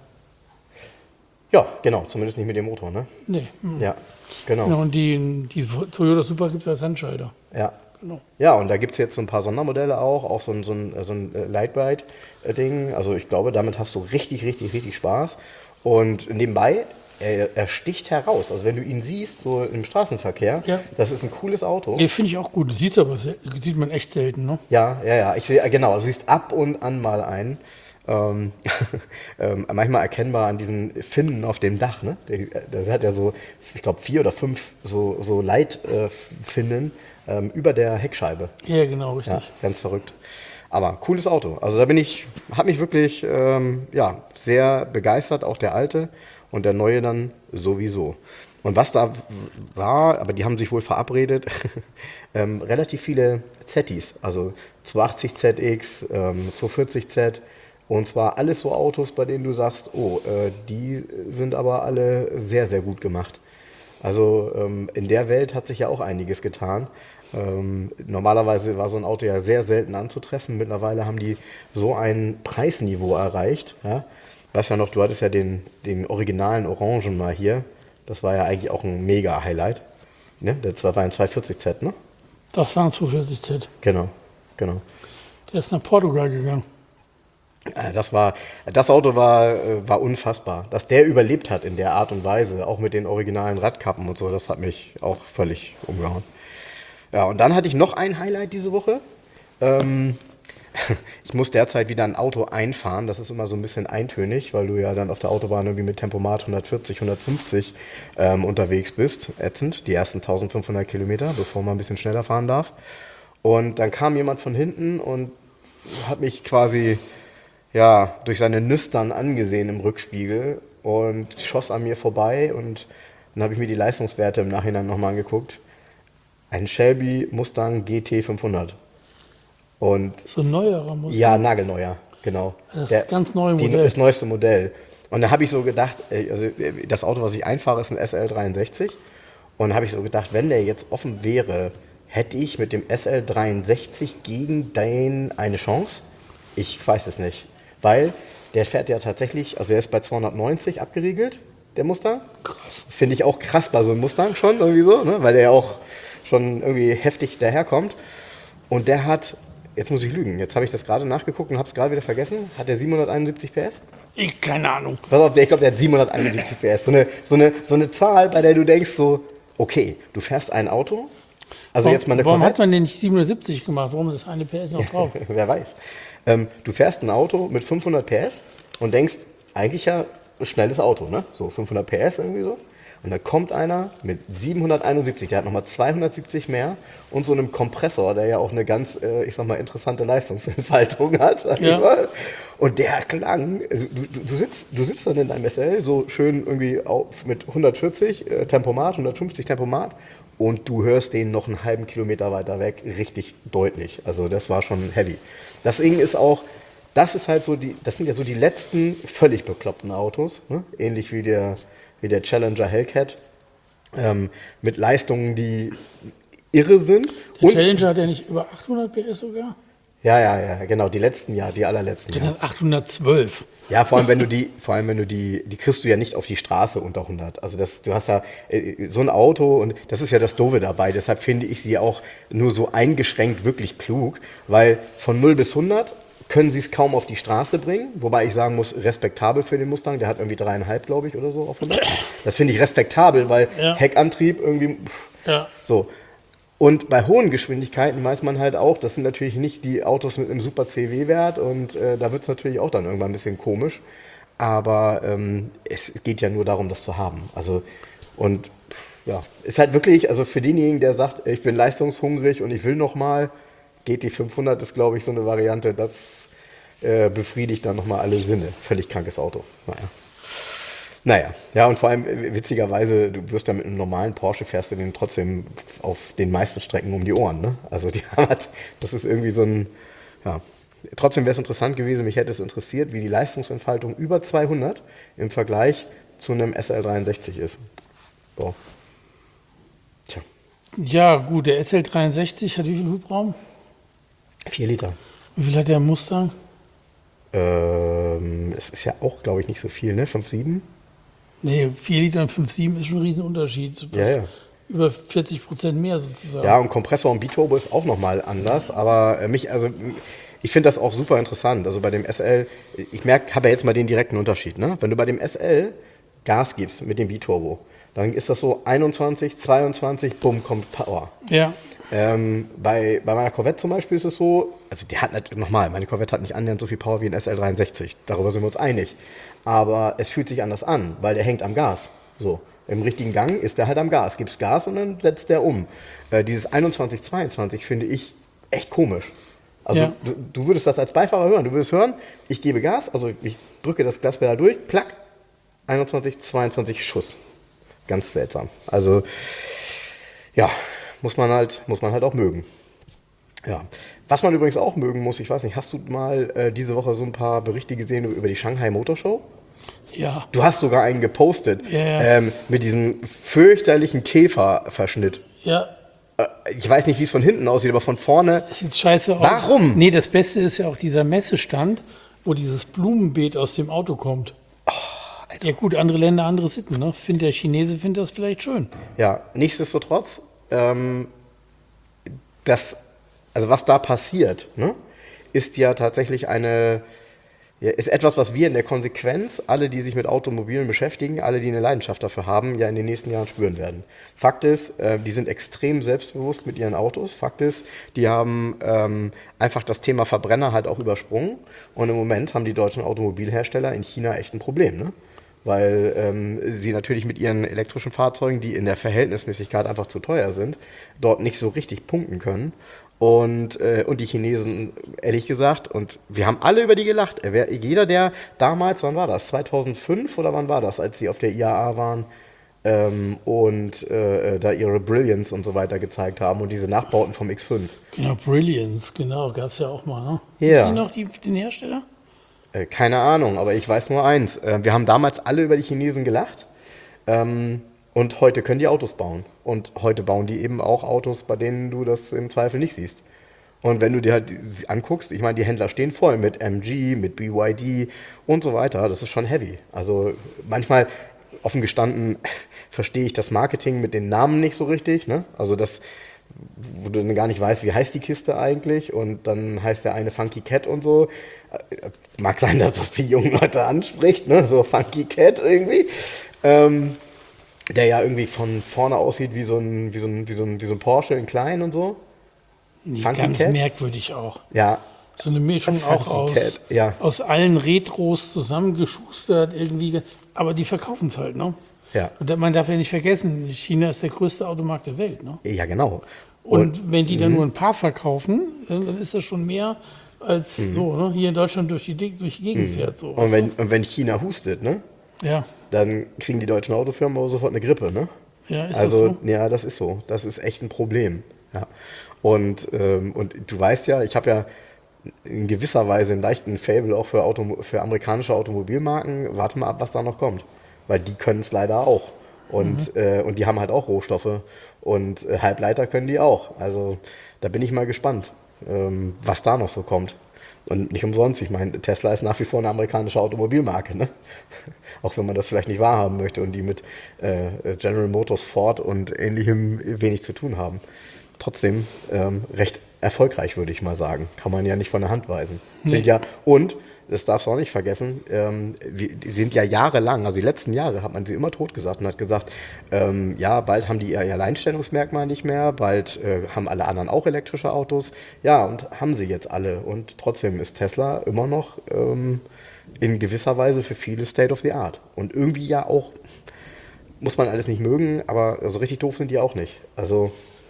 Ja, genau, zumindest nicht mit dem Motor, ne? Nee. Hm. Ja, genau. genau. Und die, die Toyota Supra gibt es als Handschalter. Ja. Genau. Ja, und da gibt es jetzt so ein paar Sondermodelle auch, auch so ein, so ein, so ein Lightweight-Ding. Also ich glaube, damit hast du richtig, richtig, richtig Spaß. Und nebenbei, er, er sticht heraus. Also wenn du ihn siehst, so im Straßenverkehr, ja. Das ist ein cooles Auto. Ja, finde ich auch gut. Sieht aber sieht man echt selten, ne? Ja, ja, ja. Ich sehe, genau, also du siehst ab und an mal einen. Ähm, ähm, manchmal erkennbar an diesen Finnen auf dem Dach, ne? Der, der hat ja so, ich glaube, vier oder fünf so, so Leitfinnen äh, ähm, über der Heckscheibe. Ja, genau, richtig. Ja, ganz verrückt. Aber cooles Auto. Also da bin ich, hat mich wirklich ähm, ja, sehr begeistert, auch der alte und der neue dann sowieso. Und was da war, aber die haben sich wohl verabredet, ähm, relativ viele Zettis, also zweihundertachtzig Z X, ähm, zweihundertvierzig Z. Und zwar alles so Autos, bei denen du sagst, oh, äh, die sind aber alle sehr, sehr gut gemacht. Also ähm, in der Welt hat sich ja auch einiges getan. Ähm, normalerweise war so ein Auto ja sehr selten anzutreffen. Mittlerweile haben die so ein Preisniveau erreicht. Ja? Weißt ja noch, du hattest ja den, den originalen Orangen mal hier. Das war ja eigentlich auch ein Mega-Highlight. Ne? Das war ein zweihundertvierzig Z, ne? Das war ein zweihundertvierzig Z. Genau, genau. Der ist nach Portugal gegangen. Das, war, das Auto war, war unfassbar. Dass der überlebt hat in der Art und Weise, auch mit den originalen Radkappen und so, das hat mich auch völlig umgehauen. Ja, und dann hatte ich noch ein Highlight diese Woche. Ähm, ich muss derzeit wieder ein Auto einfahren. Das ist immer so ein bisschen eintönig, weil du ja dann auf der Autobahn irgendwie mit Tempomat hundertvierzig, hundertfünfzig ähm, unterwegs bist. Ätzend, die ersten eintausendfünfhundert Kilometer, bevor man ein bisschen schneller fahren darf. Und dann kam jemand von hinten und hat mich quasi ja, durch seine Nüstern angesehen im Rückspiegel und schoss an mir vorbei. Und dann habe ich mir die Leistungswerte im Nachhinein nochmal angeguckt. Ein Shelby Mustang G T fünfhundert. Und so ein neuerer Mustang? Ja, nagelneuer, genau. Das Der, ist ganz neue Modell. Die, das neueste Modell. Und da habe ich so gedacht, also das Auto, was ich einfahre, ist ein S L dreiundsechzig. Und da habe ich so gedacht, wenn der jetzt offen wäre, hätte ich mit dem S L dreiundsechzig gegen den eine Chance? Ich weiß es nicht. Weil der fährt ja tatsächlich, also er ist bei zweihundertneunzig abgeriegelt, der Mustang. Krass. Das finde ich auch krass bei so einem Mustang schon irgendwie so, ne? Weil der ja auch schon irgendwie heftig daherkommt. Und der hat, jetzt muss ich lügen, jetzt habe ich das gerade nachgeguckt und habe es gerade wieder vergessen, hat der siebenhunderteinundsiebzig P S? Ich, keine Ahnung. Pass auf, ich glaube, der hat siebenhunderteinundsiebzig P S. So eine, so, eine, so eine Zahl, bei der du denkst so, okay, du fährst ein Auto, also warum, jetzt mal eine Warum Corvette. hat man den nicht siebenhundertsiebzig gemacht? Warum ist das eine P S noch drauf? Wer weiß. Ähm, du fährst ein Auto mit fünfhundert P S und denkst, eigentlich ja ein schnelles Auto, ne? So fünfhundert P S irgendwie so. Und dann kommt einer mit siebenhunderteinundsiebzig, der hat nochmal zweihundertsiebzig mehr und so einem Kompressor, der ja auch eine ganz, äh, ich sag mal, interessante Leistungsentfaltung hat. Ja. Und der klang, also du, du, du, sitzt, du sitzt dann in deinem S L so schön irgendwie auf, mit hundertvierzig äh, Tempomat, hundertfünfzig Tempomat. Und du hörst den noch einen halben Kilometer weiter weg richtig deutlich. Also das war schon heavy. Das Ding ist auch, das ist halt so die, das sind ja so die letzten völlig bekloppten Autos, ne? Ähnlich wie der, wie der Challenger Hellcat, ähm, mit Leistungen, die irre sind. Der Und, Challenger hat ja nicht über achthundert P S sogar? Ja, ja, ja, genau, die letzten Jahre, die allerletzten Der Jahre. hat achthundertzwölf. Ja, vor allem, wenn du die, vor allem, wenn du die, die kriegst du ja nicht auf die Straße unter hundert. Also das, du hast ja äh, so ein Auto und das ist ja das Doofe dabei. Deshalb finde ich sie auch nur so eingeschränkt wirklich klug, weil von null bis hundert können sie es kaum auf die Straße bringen, wobei ich sagen muss, respektabel für den Mustang, der hat irgendwie dreieinhalb, glaube ich, oder so auf hundert. Das finde ich respektabel, weil Ja. Heckantrieb irgendwie, pff, Ja. so. Und bei hohen Geschwindigkeiten weiß man halt auch, das sind natürlich nicht die Autos mit einem super C W-Wert und äh, da wird es natürlich auch dann irgendwann ein bisschen komisch. Aber ähm, es, es geht ja nur darum, das zu haben. Also, und ja, ist halt wirklich, also für denjenigen, der sagt, ich bin leistungshungrig und ich will nochmal, G T fünfhundert ist, glaube ich, so eine Variante, das äh, befriedigt dann nochmal alle Sinne. Völlig krankes Auto. Naja. Naja, ja, und vor allem äh, witzigerweise, du wirst ja mit einem normalen Porsche, fährst du den trotzdem auf den meisten Strecken um die Ohren, ne? Also die hat, das ist irgendwie so ein, ja, trotzdem wäre es interessant gewesen, mich hätte es interessiert, wie die Leistungsentfaltung über zweihundert im Vergleich zu einem S L dreiundsechzig ist. So. Tja. Ja, gut, der S L dreiundsechzig hat wie viel Hubraum? Vier Liter. Wie viel hat der Mustang? Ähm, es ist ja auch, glaube ich, nicht so viel, ne? fünf Komma sieben? Nee, vier Liter und fünf Komma sieben ist schon ein Riesenunterschied. Ja, ja. Über vierzig Prozent mehr sozusagen. Ja, und Kompressor und Biturbo ist auch nochmal anders, aber äh, mich, also ich finde das auch super interessant. Also bei dem S L, ich merke, habe ja jetzt mal den direkten Unterschied. Ne? Wenn du bei dem S L Gas gibst mit dem Biturbo, dann ist das so einundzwanzig, zweiundzwanzig, bumm, kommt Power. Ja. Ähm, bei, bei meiner Corvette zum Beispiel ist es so, also die hat nicht, nochmal, meine Corvette hat nicht annähernd so viel Power wie ein S L dreiundsechzig, darüber sind wir uns einig. Aber es fühlt sich anders an, weil der hängt am Gas. So, im richtigen Gang ist der halt am Gas. Gibst Gas und dann setzt der um. Äh, dieses einundzwanzig, zweiundzwanzig finde ich echt komisch. Also ja. du, du würdest das als Beifahrer hören. Du würdest hören, ich gebe Gas, also ich drücke das Gaspedal durch, klack, einundzwanzig, zweiundzwanzig Schuss. Ganz seltsam. Also ja, muss man halt, muss man halt auch mögen. Ja. Was man übrigens auch mögen muss, ich weiß nicht, hast du mal äh, diese Woche so ein paar Berichte gesehen über die Shanghai Motor Show? Ja. Du hast sogar einen gepostet ja, ja. Ähm, mit diesem fürchterlichen Käferverschnitt. Ja. Äh, ich weiß nicht, wie es von hinten aussieht, aber von vorne. Das sieht scheiße aus. Warum? Nee, das Beste ist ja auch dieser Messestand, wo dieses Blumenbeet aus dem Auto kommt. Oh, ja gut, andere Länder, andere Sitten. Ne? Find der Chinese findet das vielleicht schön. Ja, nichtsdestotrotz, ähm, das, also was da passiert, ne, ist ja tatsächlich eine, ja, ist etwas, was wir in der Konsequenz, alle, die sich mit Automobilen beschäftigen, alle, die eine Leidenschaft dafür haben, ja in den nächsten Jahren spüren werden. Fakt ist, äh, die sind extrem selbstbewusst mit ihren Autos. Fakt ist, die haben ähm, einfach das Thema Verbrenner halt auch übersprungen. Und im Moment haben die deutschen Automobilhersteller in China echt ein Problem, ne? Weil ähm, sie natürlich mit ihren elektrischen Fahrzeugen, die in der Verhältnismäßigkeit einfach zu teuer sind, dort nicht so richtig punkten können. Und, äh, und die Chinesen, ehrlich gesagt, und wir haben alle über die gelacht. Wer, jeder, der damals, wann war das, zweitausendfünf oder wann war das, als sie auf der I A A waren ähm, und äh, da ihre Brilliance und so weiter gezeigt haben und diese Nachbauten vom X fünf. Genau, Brilliance, genau, gab es ja auch mal. Ne? Ja. Sie noch die, den Hersteller? Äh, keine Ahnung, aber ich weiß nur eins. Äh, wir haben damals alle über die Chinesen gelacht. Ähm, Und heute können die Autos bauen. Und heute bauen die eben auch Autos, bei denen du das im Zweifel nicht siehst. Und wenn du dir halt anguckst, ich meine, die Händler stehen voll mit M G, mit B Y D und so weiter. Das ist schon heavy. Also manchmal, offen gestanden, verstehe ich das Marketing mit den Namen nicht so richtig. Ne? Also das, wo du dann gar nicht weißt, wie heißt die Kiste eigentlich. Und dann heißt der eine Funky Cat und so. Mag sein, dass das die jungen Leute anspricht, ne? So Funky Cat irgendwie. Ähm, Der ja irgendwie von vorne aussieht wie so ein, wie so ein, wie so ein, wie so ein Porsche in klein und so. Nee, ganz Cat? Merkwürdig auch. Ja. So eine Mischung auch aus, ja. aus allen Retros zusammengeschustert irgendwie. Aber die verkaufen es halt, ne? Ja. Und man darf ja nicht vergessen, China ist der größte Automarkt der Welt, ne? Ja, genau. Und, und wenn die dann nur ein paar verkaufen, dann ist das schon mehr als mhm. so, ne? Hier in Deutschland durch die, durch die Gegend mhm. fährt. So, und, wenn, und wenn China hustet, ne? Ja. Dann kriegen die deutschen Autofirmen aber sofort eine Grippe, ne? Ja, ist also, das so? Ja, das ist so. Das ist echt ein Problem. Ja. Und, ähm, und du weißt ja, ich habe ja in gewisser Weise einen leichten Faible auch für, Auto, für amerikanische Automobilmarken. Warte mal ab, was da noch kommt. Weil die können es leider auch. Und, mhm. äh, und die haben halt auch Rohstoffe. Und äh, Halbleiter können die auch. Also da bin ich mal gespannt, ähm, was da noch so kommt. Und nicht umsonst, ich meine, Tesla ist nach wie vor eine amerikanische Automobilmarke, ne? Auch wenn man das vielleicht nicht wahrhaben möchte und die mit äh, General Motors, Ford und ähnlichem wenig zu tun haben. Trotzdem ähm, recht erfolgreich, würde ich mal sagen. Kann man ja nicht von der Hand weisen. Nee. Sind ja, und, das darfst du auch nicht vergessen, ähm, wir, die sind ja jahrelang, also die letzten Jahre hat man sie immer totgesagt und hat gesagt, ähm, ja, bald haben die ihr Alleinstellungsmerkmal nicht mehr, bald äh, haben alle anderen auch elektrische Autos. Ja, und haben sie jetzt alle. Und trotzdem ist Tesla immer noch ähm, in gewisser Weise für viele State of the Art. Und irgendwie ja auch, muss man alles nicht mögen, aber so richtig doof sind die auch nicht. Also,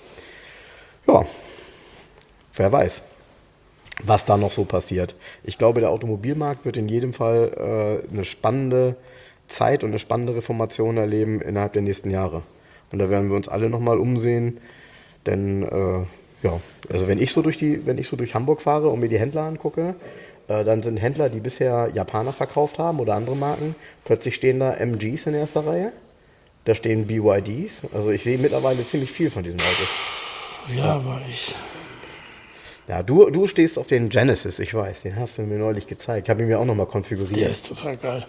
ja, wer weiß, was da noch so passiert. Ich glaube, der Automobilmarkt wird in jedem Fall äh, eine spannende Zeit und eine spannende Reformation erleben innerhalb der nächsten Jahre. Und da werden wir uns alle nochmal umsehen, denn äh, Ja, also wenn ich so durch die, wenn ich so durch Hamburg fahre und mir die Händler angucke, äh, dann sind Händler, die bisher Japaner verkauft haben oder andere Marken, plötzlich stehen da M Gs in erster Reihe, da stehen B Y Ds, also ich sehe mittlerweile ziemlich viel von diesen Autos. Ja, ja. aber ich... Ja, du, du stehst auf den Genesis, ich weiß, den hast du mir neulich gezeigt, habe ich mir auch nochmal konfiguriert. Der ist total geil.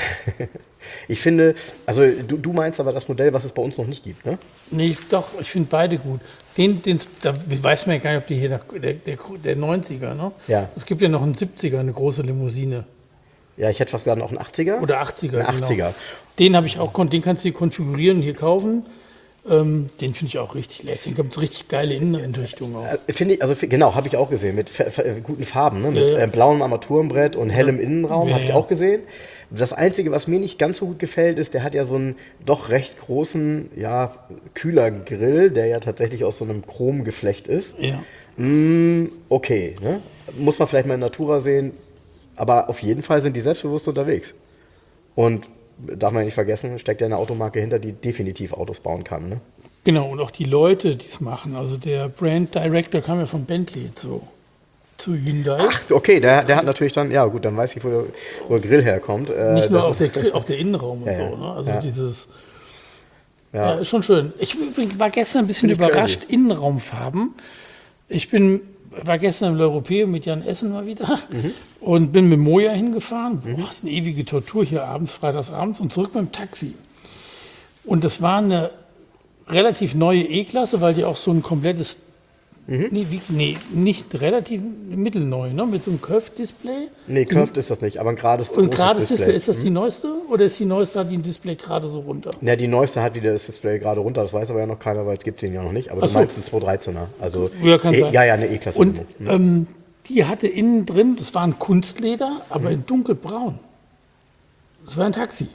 Ich finde, also du, du meinst aber das Modell, was es bei uns noch nicht gibt, ne? Nee, doch, ich finde beide gut. Den, den, da weiß man ja gar nicht, ob die hier nach, der, der, der neunziger, ne? Ja. Es gibt ja noch einen siebziger, eine große Limousine. Ja, ich hätte fast gerade noch einen achtziger. Oder achtziger, Ein achtziger. Genau. Den habe ich auch, den kannst du hier konfigurieren, hier kaufen. Ähm, den finde ich auch richtig lässig. Da gibt es richtig geile Inneneinrichtungen auch. Äh, finde ich, also genau, habe ich auch gesehen, mit f- f- guten Farben, ne? Mit Ja, ja. Äh, blauem Armaturenbrett und hellem Innenraum, Ja, habe ich ja. auch gesehen. Das Einzige, was mir nicht ganz so gut gefällt, ist, der hat ja so einen doch recht großen, ja, Kühlergrill, der ja tatsächlich aus so einem Chromgeflecht ist. Ja. Mm, okay, ne? Muss man vielleicht mal in Natura sehen, aber auf jeden Fall sind die selbstbewusst unterwegs. Und darf man nicht vergessen, steckt ja eine Automarke hinter, die definitiv Autos bauen kann, ne? Genau, und auch die Leute, die es machen. Also der Brand Director kam ja von Bentley zu, zu Hyundai. Ach, okay, der, der hat natürlich dann, ja gut, dann weiß ich, wo der, wo der Grill herkommt. Äh, Nicht nur das auch der, Grill, auch der Innenraum und Ja, so. ja. Ne? Also Ja. dieses, Ja. ja, ist schon schön. Ich war gestern ein bisschen Finde ich überrascht, crazy. Innenraumfarben. Ich bin, war gestern im L'Europeo mit Jan Essen mal wieder Mhm. und bin mit Moja hingefahren. Boah, das ist eine ewige Tortur hier abends, freitags abends und zurück mit dem Taxi. Und das war eine relativ neue E-Klasse, weil die auch so ein komplettes, Mhm. nee, wie, nee, nicht relativ mittelneu, ne? Mit so einem Curved-Display. Nee, curved ist das nicht, aber ein gerades Und großes gerade das Display. Display, ist das die neueste oder ist die neueste, hat die ein Display gerade so runter? Ja, die neueste hat wieder das Display gerade runter, das weiß aber ja noch keiner, weil es gibt den ja noch nicht. Aber Ach du so. meinst einen zweihundertdreizehner. Also, Ja, kann e, sein. ja, ja, eine E-Klasse. Und ähm, die hatte innen drin, das war ein Kunstleder, aber in dunkelbraun. Das war ein Taxi.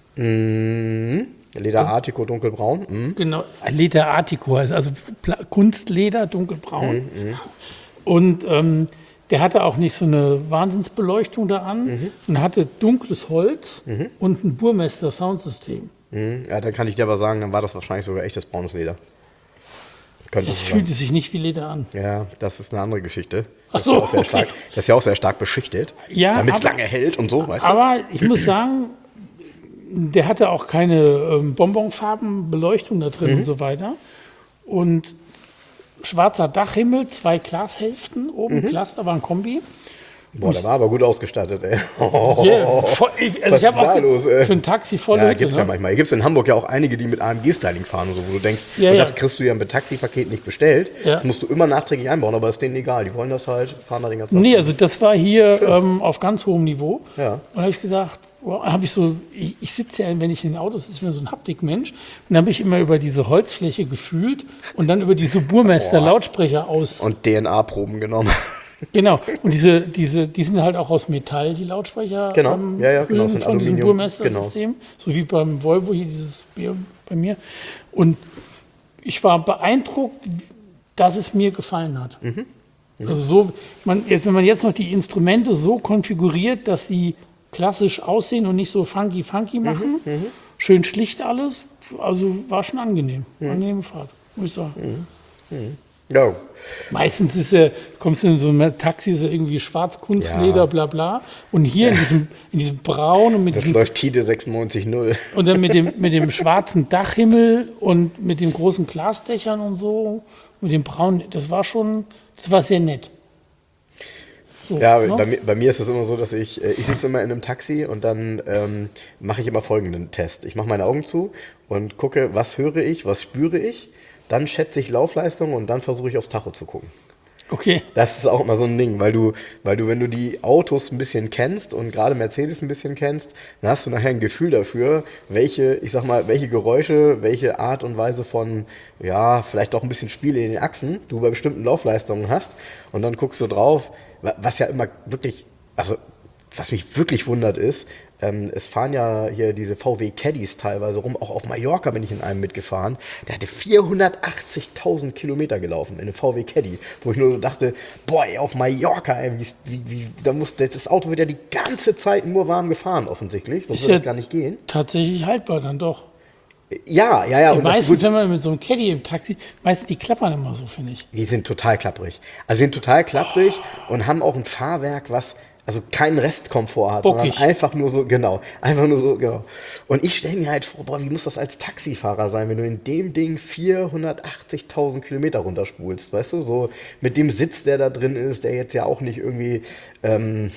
Mhm. Leder Artico dunkelbraun. Mhm. Genau, Leder Artico heißt also Pla- Kunstleder dunkelbraun. Und ähm, der hatte auch nicht so eine Wahnsinnsbeleuchtung da an und hatte dunkles Holz und ein Burmester Soundsystem. Mhm. Ja, dann kann ich dir aber sagen, dann war das wahrscheinlich sogar echtes braunes Leder. Könnte Das so fühlte sein. sich nicht wie Leder an. Ja, das ist eine andere Geschichte. Ach Das so, ist ja auch sehr okay. stark, das ist ja auch sehr stark beschichtet, Ja, damit es aber- lange hält und so, weißt du? Aber ich muss sagen, der hatte auch keine ähm, Bonbonfarbenbeleuchtung da drin und so weiter. Und schwarzer Dachhimmel, zwei Glashälften oben, Glas, aber ein Kombi. Boah, der war aber gut ausgestattet, ey. Yeah, voll, ich- also was ich habe ist da auch los, ey? für ein Taxi volle Ja, Hütte, gibt's ja ne? manchmal. Hier gibt es in Hamburg ja auch einige, die mit A M G-Styling fahren und so, wo du denkst, Ja, und ja. das kriegst du ja mit Taxi-Paket nicht bestellt. Ja. Das musst du immer nachträglich einbauen, aber ist denen egal. Die wollen das halt, fahren da den ganzen Tag. Nee, also das war hier ähm, auf ganz hohem Niveau. Ja. Und da habe ich gesagt, habe ich so, ich, ich sitze ja, wenn ich in den Autos sitze, ich bin so ein Haptikmensch. Und dann habe ich immer über diese Holzfläche gefühlt und dann über diese Burmester Lautsprecher aus. Und D N A-Proben genommen. Genau. Und diese, diese, die sind halt auch aus Metall, die Lautsprecher. Genau. ähm, Ja, ja, genau, Hüllen sind von diesem Aluminium. Burmester-System. So wie beim Volvo hier dieses B bei mir. Und ich war beeindruckt, dass es mir gefallen hat. Mhm. Also so, man, jetzt, wenn man jetzt noch die Instrumente so konfiguriert, dass sie klassisch aussehen und nicht so funky funky machen, schön schlicht alles, also war schon angenehm. Angenehme Fahrt, muss ich sagen. Ja. Meistens ist ja, kommst du in so ein Taxi, ist ja irgendwie schwarz, Kunstleder, Ja. bla bla. Und hier in diesem, in diesem Braun und mit Das diesem, läuft Tide sechsundneunzig null. und dann mit dem, mit dem schwarzen Dachhimmel und mit den großen Glasdächern und so, mit dem Braun, das war schon, das war sehr nett. So, Ja, ne? bei, mir, bei mir ist es immer so, dass ich, äh, ich sitze immer in einem Taxi und dann ähm, mache ich immer folgenden Test. Ich mache meine Augen zu und gucke, was höre ich, was spüre ich. Dann schätze ich Laufleistung und dann versuche ich aufs Tacho zu gucken. Okay. Das ist auch immer so ein Ding, weil du, weil du, wenn du die Autos ein bisschen kennst und gerade Mercedes ein bisschen kennst, dann hast du nachher ein Gefühl dafür, welche, ich sag mal, welche Geräusche, welche Art und Weise von, ja, vielleicht auch ein bisschen Spiel in den Achsen du bei bestimmten Laufleistungen hast. Und dann guckst du drauf, wa- was ja immer wirklich, also was mich wirklich wundert ist, ähm, es fahren ja hier diese V W Caddies teilweise rum, auch auf Mallorca bin ich in einem mitgefahren, der hatte vierhundertachtzigtausend Kilometer gelaufen in einem V W Caddy, wo ich nur so dachte, boah, ey, auf Mallorca, ey, wie, wie, wie, da muss, das Auto wird ja die ganze Zeit nur warm gefahren offensichtlich, sonst Ist würde ja das gar nicht gehen. Tatsächlich haltbar dann doch. Ja, ja, ja. Und meistens, wenn man mit so einem Caddy im Taxi, meistens die klappern immer so, finde ich. Die sind total klapprig. Also sind total klapprig oh. und haben auch ein Fahrwerk, was also keinen Restkomfort hat, Bockig. sondern einfach nur so, genau, einfach nur so, genau. Und ich stelle mir halt vor, boah, wie muss das als Taxifahrer sein, wenn du in dem Ding vierhundertachtzigtausend Kilometer runterspulst, weißt du, so mit dem Sitz, der da drin ist, der jetzt ja auch nicht irgendwie ähm,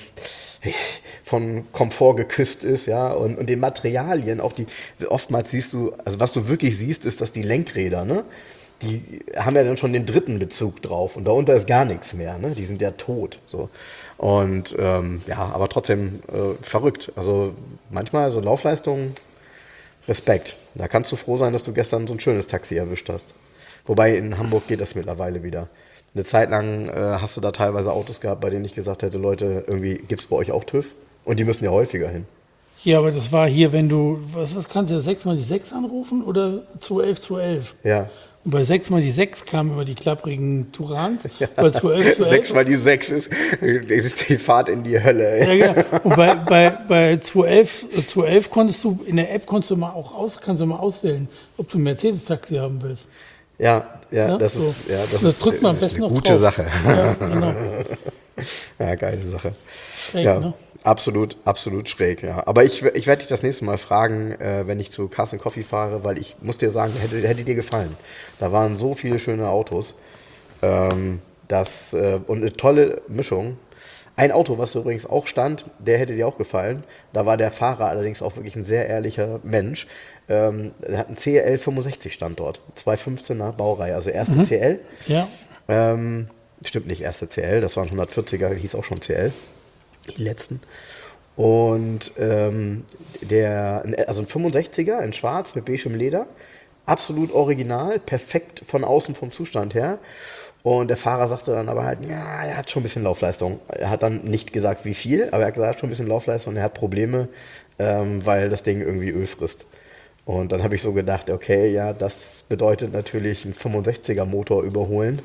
von Komfort geküsst ist, ja, und, und den Materialien, auch die, oftmals siehst du, also was du wirklich siehst, ist, dass die Lenkräder, ne, die haben ja dann schon den dritten Bezug drauf und darunter ist gar nichts mehr, ne, die sind ja tot, so. Und ähm, ja, aber trotzdem äh, verrückt, also manchmal so Laufleistung, Respekt, da kannst du froh sein, dass du gestern so ein schönes Taxi erwischt hast. Wobei in Hamburg geht das mittlerweile wieder. Eine Zeit lang äh, hast du da teilweise Autos gehabt, bei denen ich gesagt hätte, Leute, irgendwie gibt es bei euch auch TÜV? Und die müssen ja häufiger hin. Ja, aber das war hier, wenn du, was, was kannst du ja sechs mal die sechs anrufen oder zwei elf zwei elf? Ja. Und bei sechs mal die sechs kamen immer die klapprigen Turans. Ja. Bei zwei elf zwei elf sechs mal die sechs ist, ist die Fahrt in die Hölle. Ja, ja. Und bei, bei, bei zwei elf zwei elf konntest du, in der App konntest du mal auch aus, kannst du mal auswählen, ob du ein Mercedes-Taxi haben willst. Ja, ja, ja, das, so. ist, ja das, das drückt man am ist besten eine gute drauf. Sache. Ja, genau. Ja, geile Sache. Schräg, ja, ne? absolut, absolut schräg, ja. Aber ich, ich werde dich das nächste Mal fragen, äh, wenn ich zu Cars and Coffee fahre, weil ich muss dir sagen, hätte, hätte dir gefallen. Da waren so viele schöne Autos. Ähm, das, äh, und eine tolle Mischung. Ein Auto, was übrigens auch stand, der hätte dir auch gefallen. Da war der Fahrer allerdings auch wirklich ein sehr ehrlicher Mensch. Ähm, er hat einen C L fünfundsechzig stand dort. zweihundertfünfzehner Baureihe, also erste mhm. C L. Ja. Ähm, stimmt nicht, erste C L, das waren hundertvierziger, hieß auch schon C L. Die letzten. Und ähm, der, also ein fünfundsechziger in schwarz mit beigem Leder. Absolut original, perfekt von außen vom Zustand her. Und der Fahrer sagte dann aber halt, ja, er hat schon ein bisschen Laufleistung. Er hat dann nicht gesagt, wie viel, aber er hat gesagt, er hat schon ein bisschen Laufleistung und er hat Probleme, ähm, weil das Ding irgendwie Öl frisst. Und dann habe ich so gedacht, okay, ja, das bedeutet natürlich einen fünfundsechziger Motor überholen.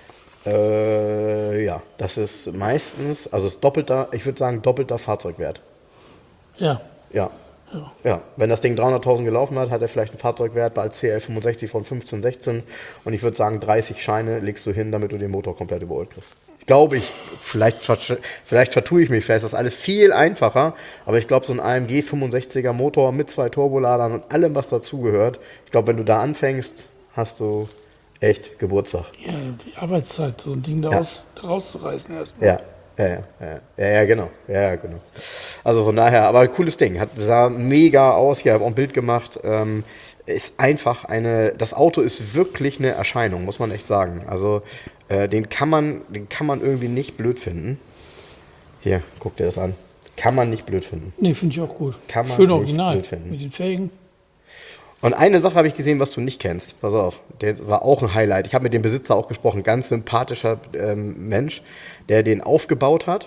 Äh, ja, das ist meistens, also ist doppelter, ich würde sagen, doppelter Fahrzeugwert. Ja. Ja. Ja. Ja, wenn das Ding dreihunderttausend gelaufen hat, hat er vielleicht einen Fahrzeugwert bei C L fünfundsechzig von fünfzehn, sechzehn und ich würde sagen, dreißig Scheine legst du hin, damit du den Motor komplett überholt kriegst. Ich glaube, ich, vielleicht, vielleicht vertue ich mich, vielleicht ist das alles viel einfacher, aber ich glaube, so ein A M G fünfundsechziger Motor mit zwei Turboladern und allem, was dazugehört, ich glaube, wenn du da anfängst, hast du echt Geburtstag. Ja, die Arbeitszeit, so ein Ding da, ja. aus, da rauszureißen erstmal. Ja. Ja, ja, ja, ja, ja, genau. Ja, ja, genau. Also von daher, aber ein cooles Ding. Hat, sah mega aus. Ich habe auch ein Bild gemacht. Ähm, ist einfach eine, das Auto ist wirklich eine Erscheinung, muss man echt sagen. Also äh, den kann man, den kann man irgendwie nicht blöd finden. Hier, guck dir das an. Kann man nicht blöd finden. Nee, finde ich auch gut. Kann man Schön nicht original, blöd finden. mit den Felgen. Und eine Sache habe ich gesehen, was du nicht kennst. Pass auf, der war auch ein Highlight. Ich habe mit dem Besitzer auch gesprochen. Ganz sympathischer ähm, Mensch, der den aufgebaut hat.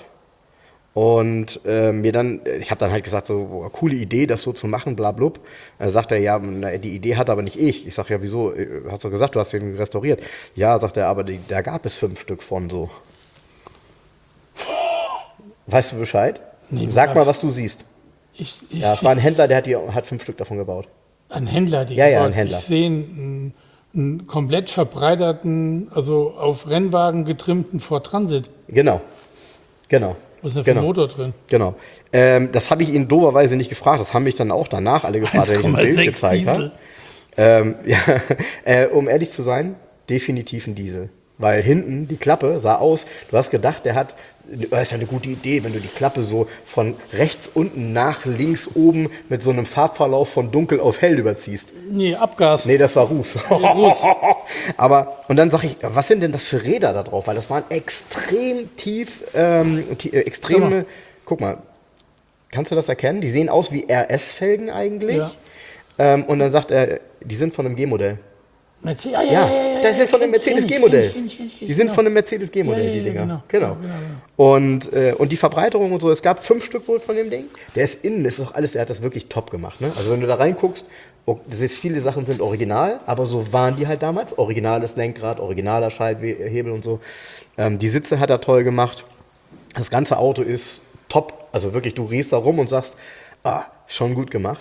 Und äh, mir dann, ich habe dann halt gesagt, so, oh, coole Idee, das so zu machen, bla blub. Dann sagt er, ja, die Idee hat aber nicht ich. Ich sage, ja, wieso? Hast du gesagt, du hast den restauriert? Ja, sagt er, aber die, da gab es fünf Stück von so. Weißt du Bescheid? Nee, Sag mal, was du siehst. Ich, ich, ja, es war ein Händler, der hat, die, hat fünf Stück davon gebaut. Ein Händler, die ja, ja, ein Händler. Ich sehe einen, einen komplett verbreiterten, also auf Rennwagen getrimmten Ford Transit. Genau, genau. Was ist denn für genau. ein Motor drin? Genau. Ähm, das habe ich ihn doberweise nicht gefragt. Das haben mich dann auch danach alle gefragt, wenn ich ein Bild gezeigt habe. Ähm, ja, äh, um ehrlich zu sein, definitiv ein Diesel. Weil hinten die Klappe sah aus, du hast gedacht, der hat, das ist ja eine gute Idee, wenn du die Klappe so von rechts unten nach links oben mit so einem Farbverlauf von dunkel auf hell überziehst. Nee, Abgas. Nee, das war Ruß. Ja, Ruß. Aber, und dann sage ich, was sind denn das für Räder da drauf? Weil das waren extrem tief, ähm, tie, äh, extreme, guck mal, kannst du das erkennen? Die sehen aus wie R S-Felgen eigentlich. Ja. Ähm, und dann sagt er, die sind von einem G-Modell. Mercedes, ja, ja, ja, ja, das sind von dem Mercedes G-Modell. Die sind von dem Mercedes G-Modell, die Dinger. Genau, genau. genau, genau. Und, äh, und die Verbreiterung und so, es gab fünf Stück wohl von dem Ding. Der ist innen, das ist auch alles, er hat das wirklich top gemacht. Ne? Also wenn du da reinguckst, oh, das ist, viele Sachen sind original, aber so waren die halt damals. Originales Lenkrad, originaler Schalthebel und so. Ähm, die Sitze hat er toll gemacht. Das ganze Auto ist top. Also wirklich, du riechst da rum und sagst, ah, schon gut gemacht.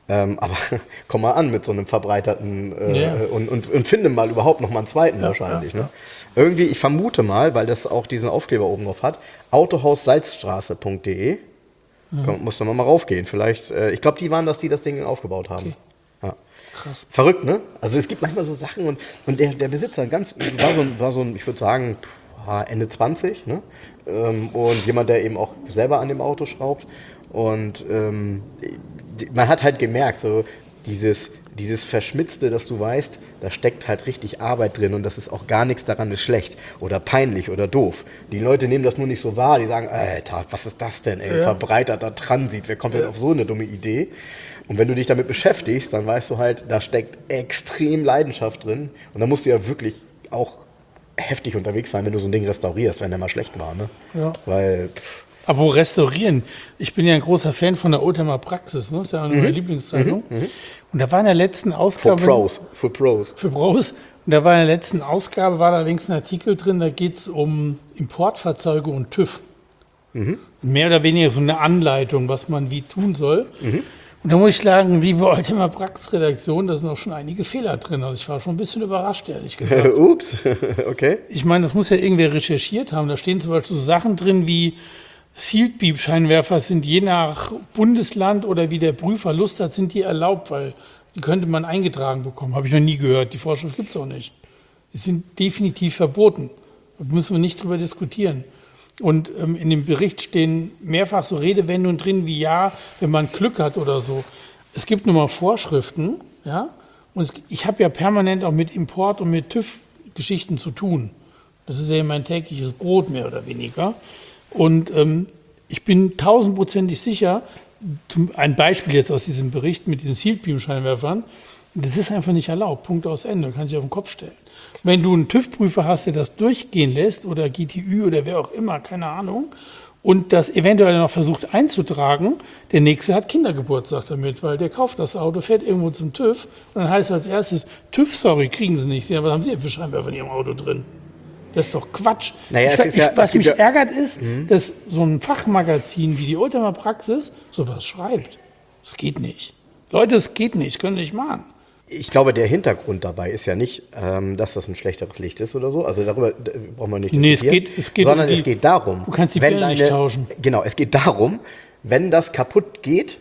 Ähm, aber komm mal an mit so einem verbreiterten äh, ja. und, und, und finde mal überhaupt noch mal einen zweiten ja, wahrscheinlich. Ja, ne? ja. Irgendwie, ich vermute mal, weil das auch diesen Aufkleber oben drauf hat, autohaus salzstraße punkt de. Mhm. Muss da mal raufgehen. Vielleicht, äh, ich glaube, die waren das, die das Ding aufgebaut haben. Okay. Ja. Krass. Verrückt, ne? Also es gibt manchmal so Sachen und, und der, der Besitzer ganz, war so ein, war so ein ich würde sagen, Ende zwanzig, ne? Ähm, und jemand, der eben auch selber an dem Auto schraubt. Und ähm, man hat halt gemerkt, so dieses, dieses Verschmitzte, dass du weißt, da steckt halt richtig Arbeit drin und das ist auch gar nichts daran ist schlecht oder peinlich oder doof. Die Leute nehmen das nur nicht so wahr, die sagen, Alter, was ist das denn, ey, ja. verbreiterter Transit, wer kommt denn ja. auf so eine dumme Idee? Und wenn du dich damit beschäftigst, dann weißt du halt, da steckt extrem Leidenschaft drin und da musst du ja wirklich auch heftig unterwegs sein, wenn du so ein Ding restaurierst, wenn der mal schlecht war, ne? Ja. Weil... Pff, aber restaurieren, ich bin ja ein großer Fan von der Oldtimer Praxis, ne? Das ist ja eine mhm. meiner Lieblingszeitung. Mhm. Und da war in der letzten Ausgabe... Für Pros. Für Pros. Für Pros. Und da war in der letzten Ausgabe, war allerdings ein Artikel drin, da geht es um Importfahrzeuge und TÜV. Mhm. Mehr oder weniger so eine Anleitung, was man wie tun soll. Mhm. Und da muss ich sagen, liebe Oldtimer Praxis-Redaktion, da sind auch schon einige Fehler drin. Also ich war schon ein bisschen überrascht, ehrlich gesagt. Ups, okay. Ich meine, das muss ja irgendwer recherchiert haben. Da stehen zum Beispiel so Sachen drin wie Sealed Beam Scheinwerfer sind je nach Bundesland oder wie der Prüfer Lust hat, sind die erlaubt, weil die könnte man eingetragen bekommen. Habe ich noch nie gehört. Die Vorschrift gibt es auch nicht. Die sind definitiv verboten. Da müssen wir nicht drüber diskutieren. Und ähm, in dem Bericht stehen mehrfach so Redewendungen drin wie ja, wenn man Glück hat oder so. Es gibt nun mal Vorschriften, ja. Und es, ich habe ja permanent auch mit Import und mit TÜV-Geschichten zu tun. Das ist ja mein tägliches Brot mehr oder weniger. Und ähm, ich bin tausendprozentig sicher, zum, ein Beispiel jetzt aus diesem Bericht mit diesen Sealed Beam Scheinwerfern, das ist einfach nicht erlaubt, Punkt aus Ende, kann sich auf den Kopf stellen. Wenn du einen TÜV-Prüfer hast, der das durchgehen lässt oder G T Ü oder wer auch immer, keine Ahnung, und das eventuell noch versucht einzutragen, der Nächste hat Kindergeburtstag damit, weil der kauft das Auto, fährt irgendwo zum TÜV und dann heißt es als erstes, TÜV, sorry, kriegen Sie nicht. Ja, was haben Sie denn für Scheinwerfer in Ihrem Auto drin? Das ist doch Quatsch. Naja, ich, es ist ja, ich, was mich ja, ärgert ist, mhm. dass so ein Fachmagazin wie die Oldtimer Praxis sowas schreibt. Das geht nicht. Leute, es geht nicht, können nicht machen. Ich glaube, der Hintergrund dabei ist ja nicht, ähm, dass das ein schlechteres Licht ist oder so. Also darüber brauchen wir nicht diskutieren. Nee, es geht, es geht sondern um die, es geht darum, du kannst die wenn Birne deine, nicht tauschen. Genau, es geht darum, wenn das kaputt geht,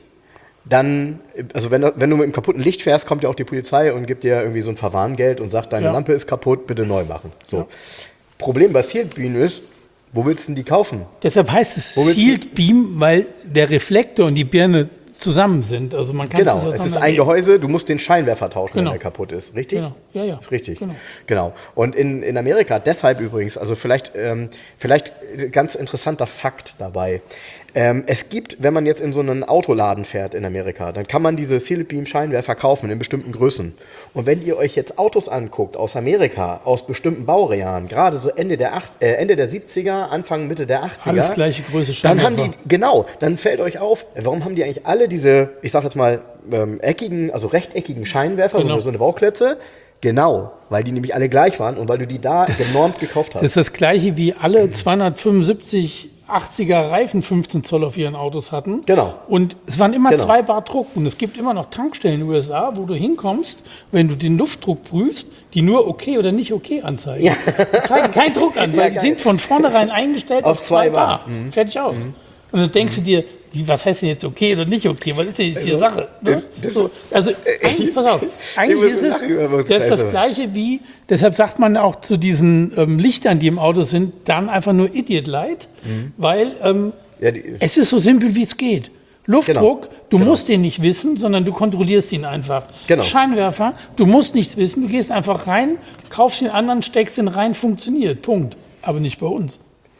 dann, also wenn, wenn du mit einem kaputten Licht fährst, kommt ja auch die Polizei und gibt dir irgendwie so ein Verwarngeld und sagt, deine ja. Lampe ist kaputt, bitte neu machen. So. Ja. Problem bei Sealed Beam ist, wo willst du denn die kaufen? Deshalb heißt es Sealed Beam, weil der Reflektor und die Birne zusammen sind. Also man kann genau, es ist ein Gehäuse, du musst den Scheinwerfer tauschen, genau. wenn der kaputt ist. Richtig? Genau. Ja, ja. Richtig. Genau. genau. Und in, in Amerika, deshalb übrigens, also vielleicht, ähm, vielleicht ganz interessanter Fakt dabei. Ähm, es gibt, wenn man jetzt in so einen Autoladen fährt in Amerika, dann kann man diese Sealed Beam Scheinwerfer kaufen in bestimmten Größen. Und wenn ihr euch jetzt Autos anguckt aus Amerika, aus bestimmten Baujahren, gerade so Ende der, acht, äh, Ende der siebziger, Anfang, Mitte der achtziger. Alles gleiche Größe Scheinwerfer. Dann haben die, genau, dann fällt euch auf, warum haben die eigentlich alle diese, ich sag jetzt mal, ähm, eckigen, also rechteckigen Scheinwerfer, genau. so, so eine Bauklötze? Genau, weil die nämlich alle gleich waren und weil du die da das, genormt gekauft hast. Das ist das Gleiche, wie alle zweihundertfünfundsiebzig achtziger Reifen fünfzehn Zoll auf ihren Autos hatten. Genau. Und es waren immer genau. zwei Bar Druck. Und es gibt immer noch Tankstellen in den U S A, wo du hinkommst, wenn du den Luftdruck prüfst, die nur okay oder nicht okay anzeigen. Ja. Die zeigen keinen Druck an, weil ja, die sind von vornherein eingestellt auf, auf zwei Bar. Bar. Mhm. Fertig aus. Mhm. Und dann denkst du dir, wie, was heißt denn jetzt okay oder nicht okay? Was ist denn jetzt hier also, Sache? Ne? Das, das so, also eigentlich, pass auf, eigentlich ist es das, ist das Gleiche wie, deshalb sagt man auch zu diesen ähm, Lichtern, die im Auto sind, dann einfach nur Idiot Light, mhm. weil ähm, ja, die, es ist so simpel, wie es geht. Luftdruck, genau. du genau. musst den nicht wissen, sondern du kontrollierst ihn einfach. Genau. Scheinwerfer, du musst nichts wissen, du gehst einfach rein, kaufst den anderen, steckst den rein, funktioniert, Punkt. Aber nicht bei uns.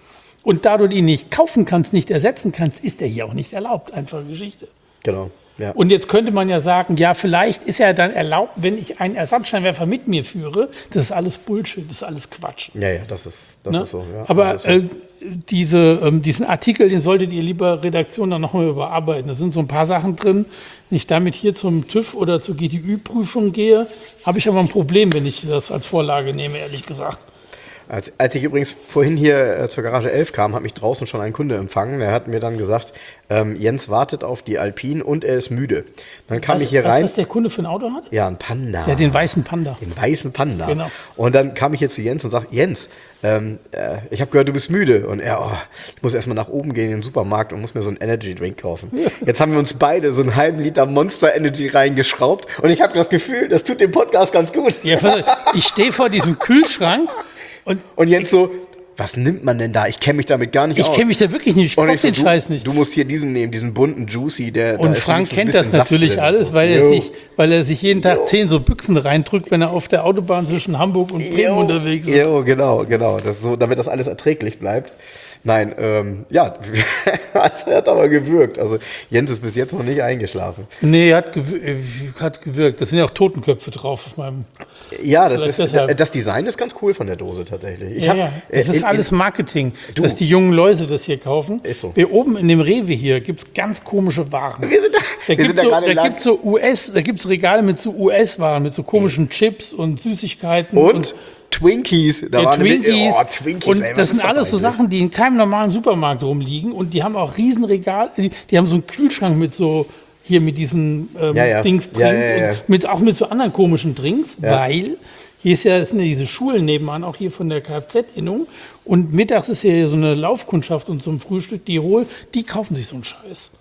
Und da du ihn nicht kaufen kannst, nicht ersetzen kannst, ist er hier auch nicht erlaubt. Einfache Geschichte. Genau. Ja. Und jetzt könnte man ja sagen, ja, vielleicht ist er dann erlaubt, wenn ich einen Ersatzscheinwerfer mit mir führe. Das ist alles Bullshit, das ist alles Quatsch. Ja, ja, das ist, das ne? ist so. Ja, Aber ist so. Äh, diese, ähm, diesen Artikel, den solltet ihr lieber Redaktion dann nochmal überarbeiten. Da sind so ein paar Sachen drin. Wenn ich damit hier zum TÜV oder zur G T Ü-Prüfung gehe, habe ich aber ein Problem, wenn ich das als Vorlage nehme, ehrlich gesagt. Als, als ich übrigens vorhin hier äh, zur Garage elf kam, hat mich draußen schon ein Kunde empfangen. Der hat mir dann gesagt, ähm, Jens wartet auf die Alpine und er ist müde. Dann kam was, ich hier was, rein. Was der Kunde für ein Auto hat? Ja, ein Panda. Ja, den weißen Panda. Den weißen Panda. Genau. Und dann kam ich jetzt zu Jens und sage, Jens, ähm, äh, ich habe gehört, du bist müde. Und er, oh, ich muss erstmal nach oben gehen in den Supermarkt und muss mir so einen Energy Drink kaufen. Jetzt haben wir uns beide so einen halben Liter Monster Energy reingeschraubt und ich habe das Gefühl, das tut dem Podcast ganz gut. Ja, ich stehe vor diesem Kühlschrank und, und Jens so, was nimmt man denn da? Ich kenne mich damit gar nicht ich aus. Ich kenne mich da wirklich nicht, ich kaufe so, den du, Scheiß nicht. Du musst hier diesen nehmen, diesen bunten Juicy. Der, und da Frank ist kennt das natürlich drin, alles, so. weil, er Yo. sich, weil er sich jeden Tag Yo. zehn so Büchsen reindrückt, wenn er auf der Autobahn zwischen Hamburg und Bremen Yo. unterwegs ist. Jo, genau, genau. Das so, damit das alles erträglich bleibt. Nein, ähm, ja, es hat aber gewirkt. Also Jens ist bis jetzt noch nicht eingeschlafen. Nee, hat, gewir hat gewirkt. Das sind ja auch Totenköpfe drauf auf meinem... Ja, das, ist, deshalb. das Design ist ganz cool von der Dose tatsächlich. Ich ja, hab, ja. Das äh, ist in, alles in, Marketing, Du. dass die jungen Leute das hier kaufen. Ist so. Wir oben in dem Rewe hier gibt es ganz komische Waren. Wir sind da, Da wir gibt sind da so, gerade da im Land. gibt's so U S, da gibt's Regale mit so U S-Waren, mit so komischen Chips und Süßigkeiten. Und, und Twinkies. Da ja, waren Twinkies. Oh, Twinkies und ey, was das ist sind alles so eigentlich? Sachen, die in keinem normalen Supermarkt rumliegen. Und die haben auch Riesenregale. Die, die haben so einen Kühlschrank mit so, hier mit diesen ähm, Ja, ja. Dings drin. Ja, ja, ja. Und mit, auch mit so anderen komischen Drinks, Ja. weil hier ist ja, es sind ja diese Schulen nebenan, auch hier von der Kfz-Innung. Und mittags ist hier so eine Laufkundschaft und zum Frühstück, die holen, die kaufen sich so einen Scheiß.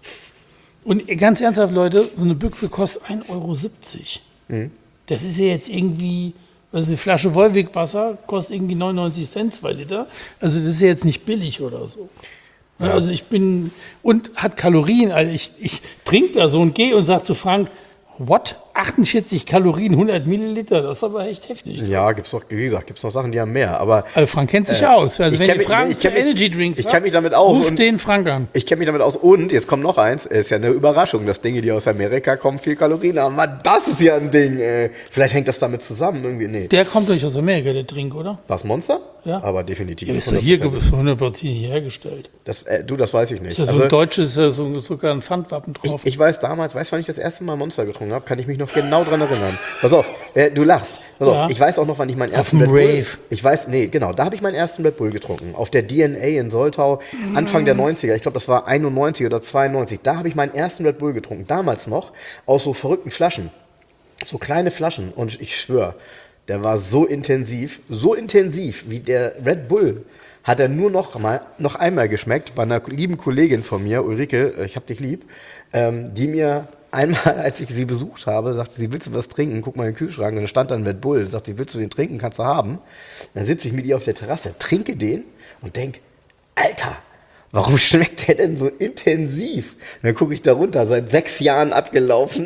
Und ganz ernsthaft, Leute, so eine Büchse kostet ein Euro siebzig. Mhm. Das ist ja jetzt irgendwie, was ist eine Flasche Wollwegwasser, kostet irgendwie neunundneunzig Cent, zwei Liter. Also das ist ja jetzt nicht billig oder so. Ja. Ja. Also ich bin, und hat Kalorien, also ich, ich trinke da so und gehe und sage zu Frank, what? achtundvierzig Kalorien, hundert Milliliter, das ist aber echt heftig. Ja, gibt's doch, wie gesagt, gibt's noch Sachen, die haben mehr. Aber Also Frank kennt sich Äh, aus. Also ich wenn kenn ihr mich- Fragen ich zu kenn mich- Energy Drinks ich habt, kenn mich damit aus ruft und- den Frank an. ich kenne mich damit aus. Und jetzt kommt noch eins, ist ja eine Überraschung, dass Dinge, die aus Amerika kommen, viel Kalorien haben. Mann, das ist ja ein Ding. Äh, vielleicht hängt das damit zusammen irgendwie. Nee. Der kommt doch nicht aus Amerika, der Trink, oder? Was, Monster? Ja. Aber definitiv. Ja, ist doch hier hundertprozentig. hundert Prozent hier hergestellt. Das, äh, du, das weiß ich nicht. Ist ja so Also, ein deutsches, ist ja so, sogar ein Pfandwappen ich, drauf. ich weiß damals, weißt du, wann ich das erste Mal Monster getrunken habe? Kann ich mich noch genau dran erinnern. Pass auf, äh, du lachst. Pass Ja. auf, ich weiß auch noch, wann ich meinen ersten dem Red Bull... Rave. Ich weiß, nee, genau, da habe ich meinen ersten Red Bull getrunken. Auf der D N A in Soltau, Anfang der neunziger. Ich glaube, das war einundneunzig oder zweiundneunzig. Da habe ich meinen ersten Red Bull getrunken. Damals noch aus so verrückten Flaschen. So kleine Flaschen. Und ich schwöre, der war so intensiv, so intensiv wie der Red Bull hat er nur noch mal noch einmal geschmeckt bei einer lieben Kollegin von mir, Ulrike, ich hab dich lieb, ähm, die mir einmal, als ich sie besucht habe, sagte sie, willst du was trinken? Guck mal in den Kühlschrank. Und dann stand da ein Red Bull. Sagte sie, willst du den trinken? Kannst du haben. Dann sitze ich mit ihr auf der Terrasse, trinke den und denk, Alter, warum schmeckt der denn so intensiv? Und dann gucke ich da runter, seit sechs Jahren abgelaufen.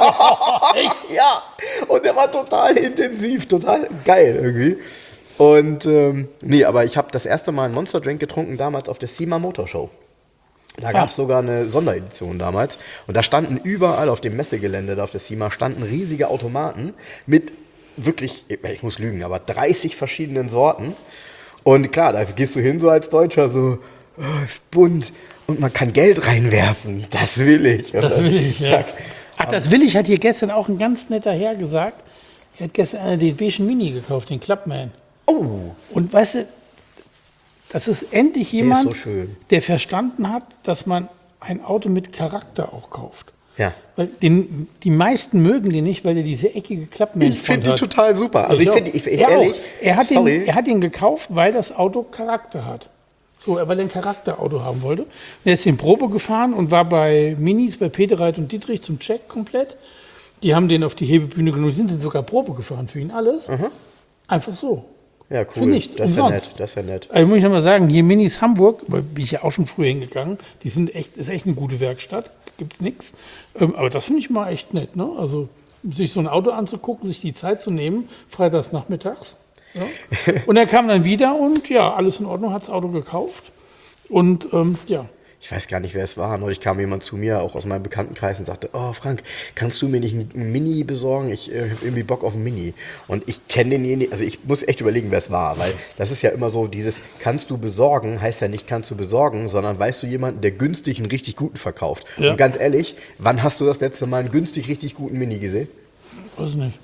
Ja, und der war total intensiv, total geil irgendwie. Und ähm, nee, aber ich habe das erste Mal einen Monster Drink getrunken, damals auf der SEMA Motor Show. Da gab es sogar eine Sonderedition damals. Und da standen überall auf dem Messegelände da auf der SEMA standen riesige Automaten mit wirklich, ich muss lügen, aber dreißig verschiedenen Sorten. Und klar, da gehst du hin so als Deutscher, so, oh, ist bunt und man kann Geld reinwerfen. Das will ich. Und Das dann, will ich, ja. zack. Ach, das will ich, hat hier gestern auch ein ganz netter Herr gesagt. Er hat gestern einen den beigen Mini gekauft, den Clubman. Oh, Und weißt du, das ist endlich der ist jemand, so schön. der verstanden hat, dass man ein Auto mit Charakter auch kauft. Ja. Weil den, die meisten mögen den nicht, weil er diese eckige Clubman Ich finde hat. die total super. Also ich, auch. finde, ich, ich er ehrlich, auch. Er hat, sorry. den, er hat ihn gekauft, weil das Auto Charakter hat. So, weil er ein Charakterauto haben wollte. Und er ist in Probe gefahren und war bei Minis, bei Peterreit und Dietrich zum Check komplett. Die haben den auf die Hebebühne genommen, sind sie sogar Probe gefahren für ihn alles. Einfach so. Ja, cool. Für nichts, das ist ja umsonst. nett. Das ist ja nett. Also muss ich nochmal sagen, hier Minis Hamburg, weil bin ich ja auch schon früher hingegangen, die sind echt, ist echt eine gute Werkstatt, gibt's nichts. Ähm, aber das finde ich mal echt nett, ne? Also sich so ein Auto anzugucken, sich die Zeit zu nehmen, freitags nachmittags. Ja. Und er kam dann wieder und ja, alles in Ordnung, hat das Auto gekauft. Und ähm, ja. Ich weiß gar nicht, wer es war. Neulich kam jemand zu mir, auch aus meinem Bekanntenkreis, und sagte, oh Frank, kannst du mir nicht einen Mini besorgen? Ich äh, habe irgendwie Bock auf einen Mini. Und ich kenne denjenigen, also ich muss echt überlegen, wer es war, weil das ist ja immer so, dieses kannst du besorgen, heißt ja nicht kannst du besorgen, sondern weißt du jemanden, der günstig einen richtig guten verkauft. Ja. Und ganz ehrlich, wann hast du das letzte Mal einen günstig richtig guten Mini gesehen? Weiß nicht.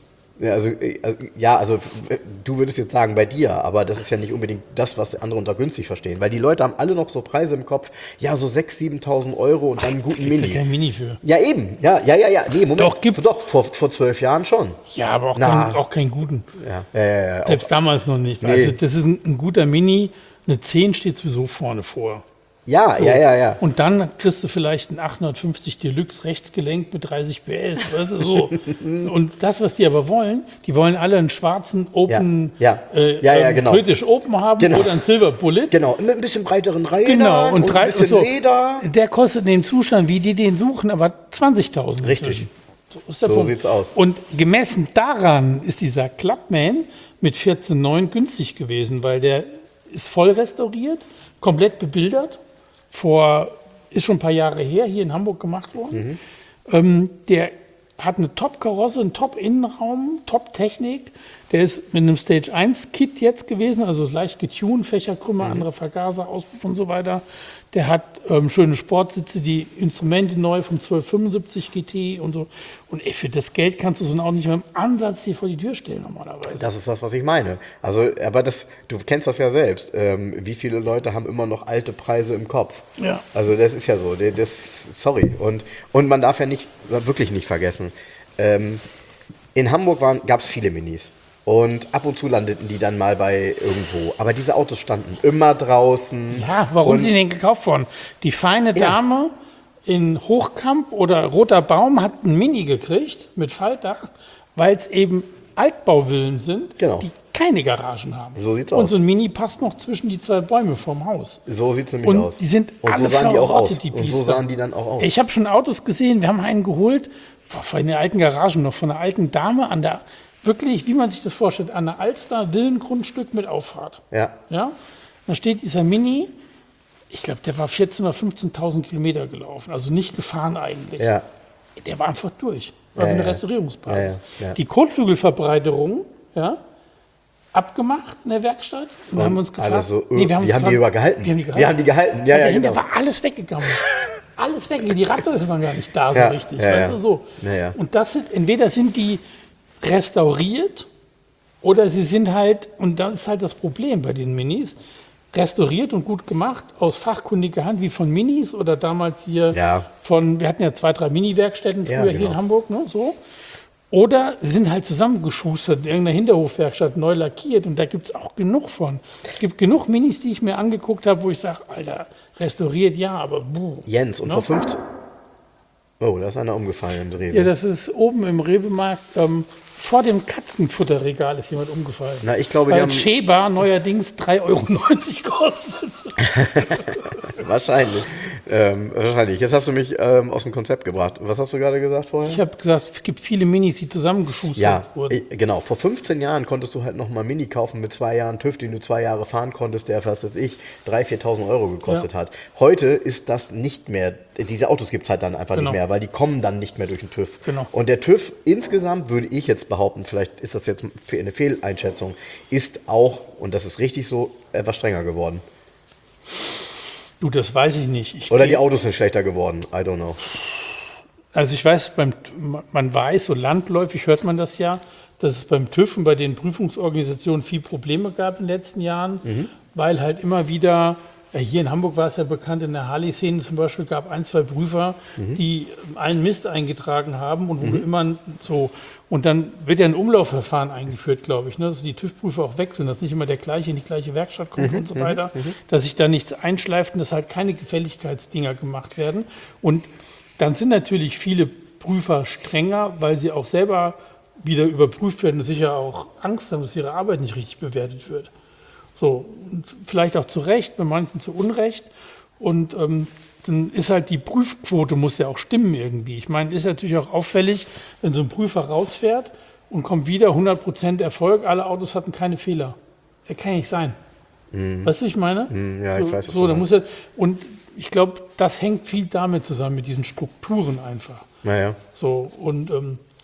Ja, also, also, ja, also du würdest jetzt sagen bei dir, aber das ist ja nicht unbedingt das, was andere unter günstig verstehen. Weil die Leute haben alle noch so Preise im Kopf, ja, so sechstausend, siebentausend Euro und dann einen guten Mini. Ja kein Mini für. Ja, eben. Ja, ja, ja, ja. Nee, Moment. Doch, gibt's. Doch, vor, vor zwölf Jahren schon. Ja, aber auch, kein, auch keinen guten. Ja, ja, ja, ja. Selbst auch, damals noch nicht. Nee. Also das ist ein, ein guter Mini. Eine zehn steht sowieso vorne vor. Ja, so. ja, ja, ja. Und dann kriegst du vielleicht einen achthundertfünfzig Deluxe Rechtsgelenk mit dreißig P S, weißt du, so. Und das, was die aber wollen, die wollen alle einen schwarzen Open, ja, ja. Äh, ja, ja, genau. British Open haben genau. oder einen Silver Bullet. Genau, mit ein bisschen breiteren Rädern genau. und, und drei, ein bisschen und so. Leder. Der kostet in dem Zustand, wie die den suchen, aber zwanzigtausend. Richtig. So, ist der so Punkt. sieht's aus. Und gemessen daran ist dieser Clubman mit vierzehn Komma neun günstig gewesen, weil der ist voll restauriert, komplett bebildert. Vor, ist schon ein paar Jahre her, hier in Hamburg gemacht worden. Mhm. Ähm, der hat eine Top-Karosse, einen Top-Innenraum, Top-Technik. Der ist mit einem Stage eins Kit jetzt gewesen, also leicht getuned, Fächerkrümmer, mhm. andere Vergaser, Auspuff und so weiter. Der hat ähm, schöne Sportsitze, die Instrumente neu vom zwölf fünfundsiebzig G T und so. Und ey, für das Geld kannst du so auch nicht mehr im Ansatz hier vor die Tür stellen normalerweise. Das ist das, was ich meine. Also, aber das, du kennst das ja selbst. Ähm, wie viele Leute haben immer noch alte Preise im Kopf? Ja. Also das ist ja so. Das, sorry. Und, und man darf ja nicht, wirklich nicht vergessen, ähm, in Hamburg gab es viele Minis. Und ab und zu landeten die dann mal bei irgendwo. Aber diese Autos standen immer draußen. Ja, warum sind die denn gekauft worden? Die feine Dame ja. in Hochkamp oder Roter Baum hat ein Mini gekriegt mit Faltdach, weil es eben Altbauvillen sind, genau. die keine Garagen haben. So sieht's und aus. Und so ein Mini passt noch zwischen die zwei Bäume vorm Haus. So sieht's nämlich und aus. Die sind und alle so sahen die auch aus. Die und so sahen die dann auch aus. Ich habe schon Autos gesehen, wir haben einen geholt, von den alten Garagen noch, von einer alten Dame an der wirklich, wie man sich das vorstellt, an der Alster Villengrundstück mit Auffahrt. Ja. Ja? Da steht dieser Mini, ich glaube, der war vierzehntausend oder fünfzehntausend Kilometer gelaufen, also nicht gefahren eigentlich. Ja. Der war einfach durch, war ja, eine ja. Restaurierungsbasis. Ja, ja. Die Kotflügelverbreiterung, ja, abgemacht in der Werkstatt. Und, und haben uns gefragt, so, nee, wir haben, wir haben die übergehalten. Wir haben die gehalten. Wir haben die gehalten. Ja, ja, dahinter genau. war alles weggegangen. Alles weg. Die Radläufe waren gar nicht da so ja, richtig. Ja, weißt du, so. Ja, ja. Und das sind, entweder sind die restauriert oder sie sind halt, und das ist halt das Problem bei den Minis, restauriert und gut gemacht, aus fachkundiger Hand, wie von Minis oder damals hier ja. von, wir hatten ja zwei, drei Mini-Werkstätten früher ja, genau. hier in Hamburg, ne, so. Oder sie sind halt zusammengeschustert in irgendeiner Hinterhofwerkstatt, neu lackiert und da gibt es auch genug von. Es gibt genug Minis, die ich mir angeguckt habe, wo ich sage, Alter, restauriert ja, aber buh. Jens, und ne? vor fünfzehn... Oh, da ist einer umgefallen im Rewe. Ja, das ist oben im Rewe-Markt, ähm, vor dem Katzenfutterregal ist jemand umgefallen. Na, ich glaube, Weil die haben Sheba neuerdings drei Euro neunzig kostet. Wahrscheinlich. Ähm, wahrscheinlich. Jetzt hast du mich ähm, aus dem Konzept gebracht. Was hast du gerade gesagt vorher? Ich habe gesagt, es gibt viele Minis, die zusammengeschustert ja, wurden. Ja, genau. Vor fünfzehn Jahren konntest du halt noch mal Mini kaufen mit zwei Jahren TÜV, den du zwei Jahre fahren konntest, der, was weiß ich, dreitausend, viertausend Euro gekostet ja. hat. Heute ist das nicht mehr, diese Autos gibt es halt dann einfach genau. nicht mehr, weil die kommen dann nicht mehr durch den TÜV. Genau. Und der TÜV insgesamt, würde ich jetzt behaupten, vielleicht ist das jetzt eine Fehleinschätzung, ist auch, und das ist richtig so, etwas strenger geworden. Du, das weiß ich nicht. Ich Oder die Autos sind schlechter geworden, I don't know. Also ich weiß, beim, man weiß, so landläufig hört man das ja, dass es beim TÜV und bei den Prüfungsorganisationen viel Probleme gab in den letzten Jahren, mhm. weil halt immer wieder, ja, hier in Hamburg war es ja bekannt, in der Harley-Szene zum Beispiel gab ein, zwei Prüfer, mhm. die einen Mist eingetragen haben und wo mhm. du immer so, und dann wird ja ein Umlaufverfahren eingeführt, glaube ich, ne, dass die TÜV-Prüfer auch weg sind, dass nicht immer der gleiche in die gleiche Werkstatt kommt mhm. und so weiter, mhm. dass sich da nichts einschleift und dass halt keine Gefälligkeitsdinger gemacht werden. Und dann sind natürlich viele Prüfer strenger, weil sie auch selber wieder überprüft werden und sicher auch Angst haben, dass ihre Arbeit nicht richtig bewertet wird. So, und vielleicht auch zu Recht, bei manchen zu Unrecht. Und ähm, dann ist halt die Prüfquote muss ja auch stimmen irgendwie. Ich meine, ist natürlich auch auffällig, wenn so ein Prüfer rausfährt und kommt wieder hundert Prozent Erfolg, alle Autos hatten keine Fehler. Der kann ja nicht sein. Mhm. Weißt du, was ich meine? Mhm, ja, so, ich weiß, was so, du dann meinst. muss er, und ich glaube, das hängt viel damit zusammen, mit diesen Strukturen einfach. Naja. So, und ähm,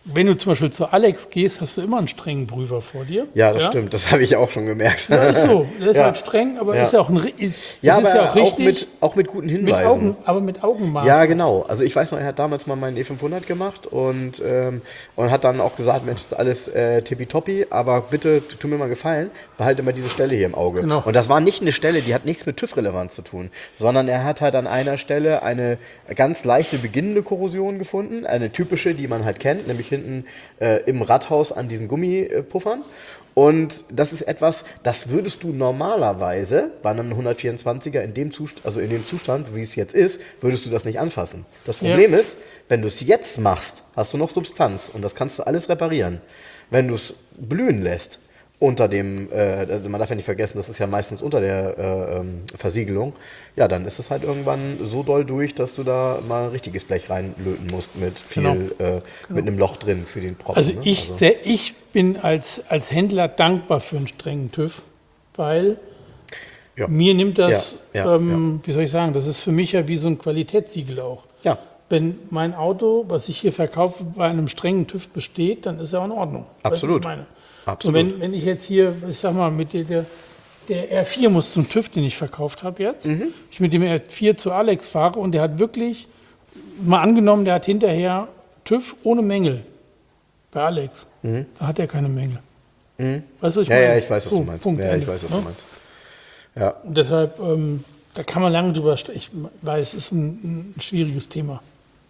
wenn du zum Beispiel zu Alex gehst, hast du immer einen strengen Prüfer vor dir. Ja, das ja? stimmt. Das habe ich auch schon gemerkt. Ja, ist so. Der ist ja. halt streng, aber ja. ist ja auch ein ja, ist aber ja auch richtig. Auch mit, auch mit guten Hinweisen. Mit Augen, aber mit Augenmaß. Ja, genau. Also ich weiß noch, er hat damals mal meinen E fünfhundert gemacht und, ähm, und hat dann auch gesagt, Mensch, das ist alles äh, tippitoppi, aber bitte, tu mir mal einen Gefallen, behalte mal diese Stelle hier im Auge. Genau. Und das war nicht eine Stelle, die hat nichts mit TÜV-Relevanz zu tun, sondern er hat halt an einer Stelle eine ganz leichte beginnende Korrosion gefunden, eine typische, die man halt kennt, nämlich hinten äh, im Radhaus an diesen Gummipuffern. Und das ist etwas, das würdest du normalerweise bei einem hundertvierundzwanziger in dem Zustand, also in dem Zustand, wie es jetzt ist, würdest du das nicht anfassen. Das Problem ja. ist, wenn du es jetzt machst, hast du noch Substanz und das kannst du alles reparieren. Wenn du es blühen lässt, unter dem, äh, man darf ja nicht vergessen, das ist ja meistens unter der äh, ähm, Versiegelung, ja, dann ist es halt irgendwann so doll durch, dass du da mal ein richtiges Blech reinlöten musst mit viel, genau. äh, genau. mit einem Loch drin für den Propfen. Also ne? ich, also. Sehr, ich bin als, als Händler dankbar für einen strengen TÜV, weil ja. mir nimmt das, ja, ja, ähm, ja. wie soll ich sagen, das ist für mich ja wie so ein Qualitätssiegel auch. Ja. Wenn mein Auto, was ich hier verkaufe, bei einem strengen TÜV besteht, dann ist es auch in Ordnung. Absolut. Weißt du, Absolut. Und wenn, wenn ich jetzt hier, ich sag mal, mit der, der, der R vier muss zum TÜV, den ich verkauft habe jetzt, mhm. ich mit dem R vier zu Alex fahre und der hat wirklich, mal angenommen, der hat hinterher TÜV ohne Mängel bei Alex. Mhm. Da hat er keine Mängel. Mhm. Weißt du, was ich ja, meine? Ja, ich weiß, was Punkt, du meinst. Punkt, ja, Ende. ich weiß, was ja? du meinst. Ja. Und deshalb, ähm, da kann man lange drüber sprechen. Ich weiß, es ist ein, ein schwieriges Thema.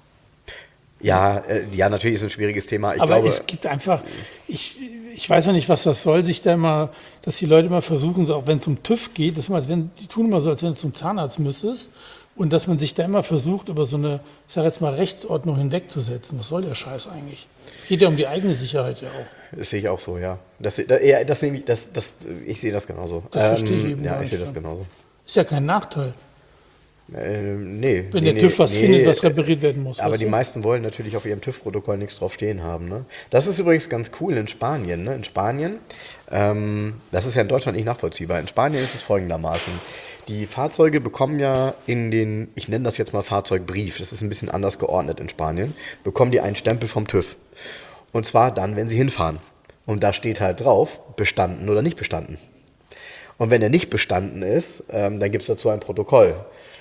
Ja, äh, ja, natürlich ist es ein schwieriges Thema. Ich aber glaube, es gibt einfach, ich, ich weiß ja nicht, was das soll, sich da immer, dass die Leute immer versuchen, so, auch wenn es um TÜV geht, das ist immer, als wenn, die tun immer so, als wenn du zum Zahnarzt müsstest und dass man sich da immer versucht, über so eine, ich sage jetzt mal, Rechtsordnung hinwegzusetzen. Was soll der Scheiß eigentlich? Es geht ja um die eigene Sicherheit ja auch. Das sehe ich auch so, ja. Das, da, ja, das nehme ich, das, das, ich sehe das genauso. Das ähm, verstehe ich eben Ja, gar ich sehe nicht das genauso. Ist ja kein Nachteil. Äh, nee. Wenn nee, der TÜV nee, was nee, findet, was repariert werden muss. Aber die du? meisten wollen natürlich auf ihrem TÜV-Protokoll nichts drauf stehen haben. Ne? Das ist übrigens ganz cool in Spanien. Ne? In Spanien, ähm, das ist ja in Deutschland nicht nachvollziehbar. In Spanien ist es folgendermaßen. Die Fahrzeuge bekommen ja in den, ich nenne das jetzt mal Fahrzeugbrief, das ist ein bisschen anders geordnet in Spanien, bekommen die einen Stempel vom TÜV. Und zwar dann, wenn sie hinfahren. Und da steht halt drauf, bestanden oder nicht bestanden. Und wenn er nicht bestanden ist, ähm, dann gibt es dazu ein Protokoll.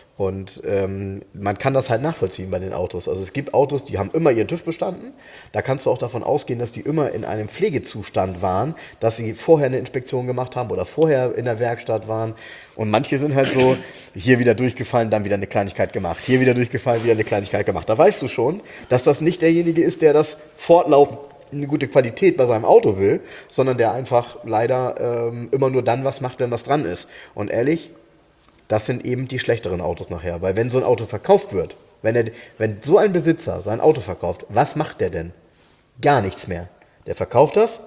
Und ähm, man kann das halt nachvollziehen bei den Autos. Also es gibt Autos, die haben immer ihren TÜV bestanden. Da kannst du auch davon ausgehen, dass die immer in einem Pflegezustand waren, dass sie vorher eine Inspektion gemacht haben oder vorher in der Werkstatt waren. Und manche sind halt so, hier wieder durchgefallen, dann wieder eine Kleinigkeit gemacht. Hier wieder durchgefallen, wieder eine Kleinigkeit gemacht. Da weißt du schon, dass das nicht derjenige ist, der das fortlaufend eine gute Qualität bei seinem Auto will, sondern der einfach leider ähm, immer nur dann was macht, wenn was dran ist. Und ehrlich, das sind eben die schlechteren Autos nachher. Weil wenn so ein Auto verkauft wird, wenn, er, wenn so ein Besitzer sein Auto verkauft, was macht der denn? Gar nichts mehr. Der verkauft das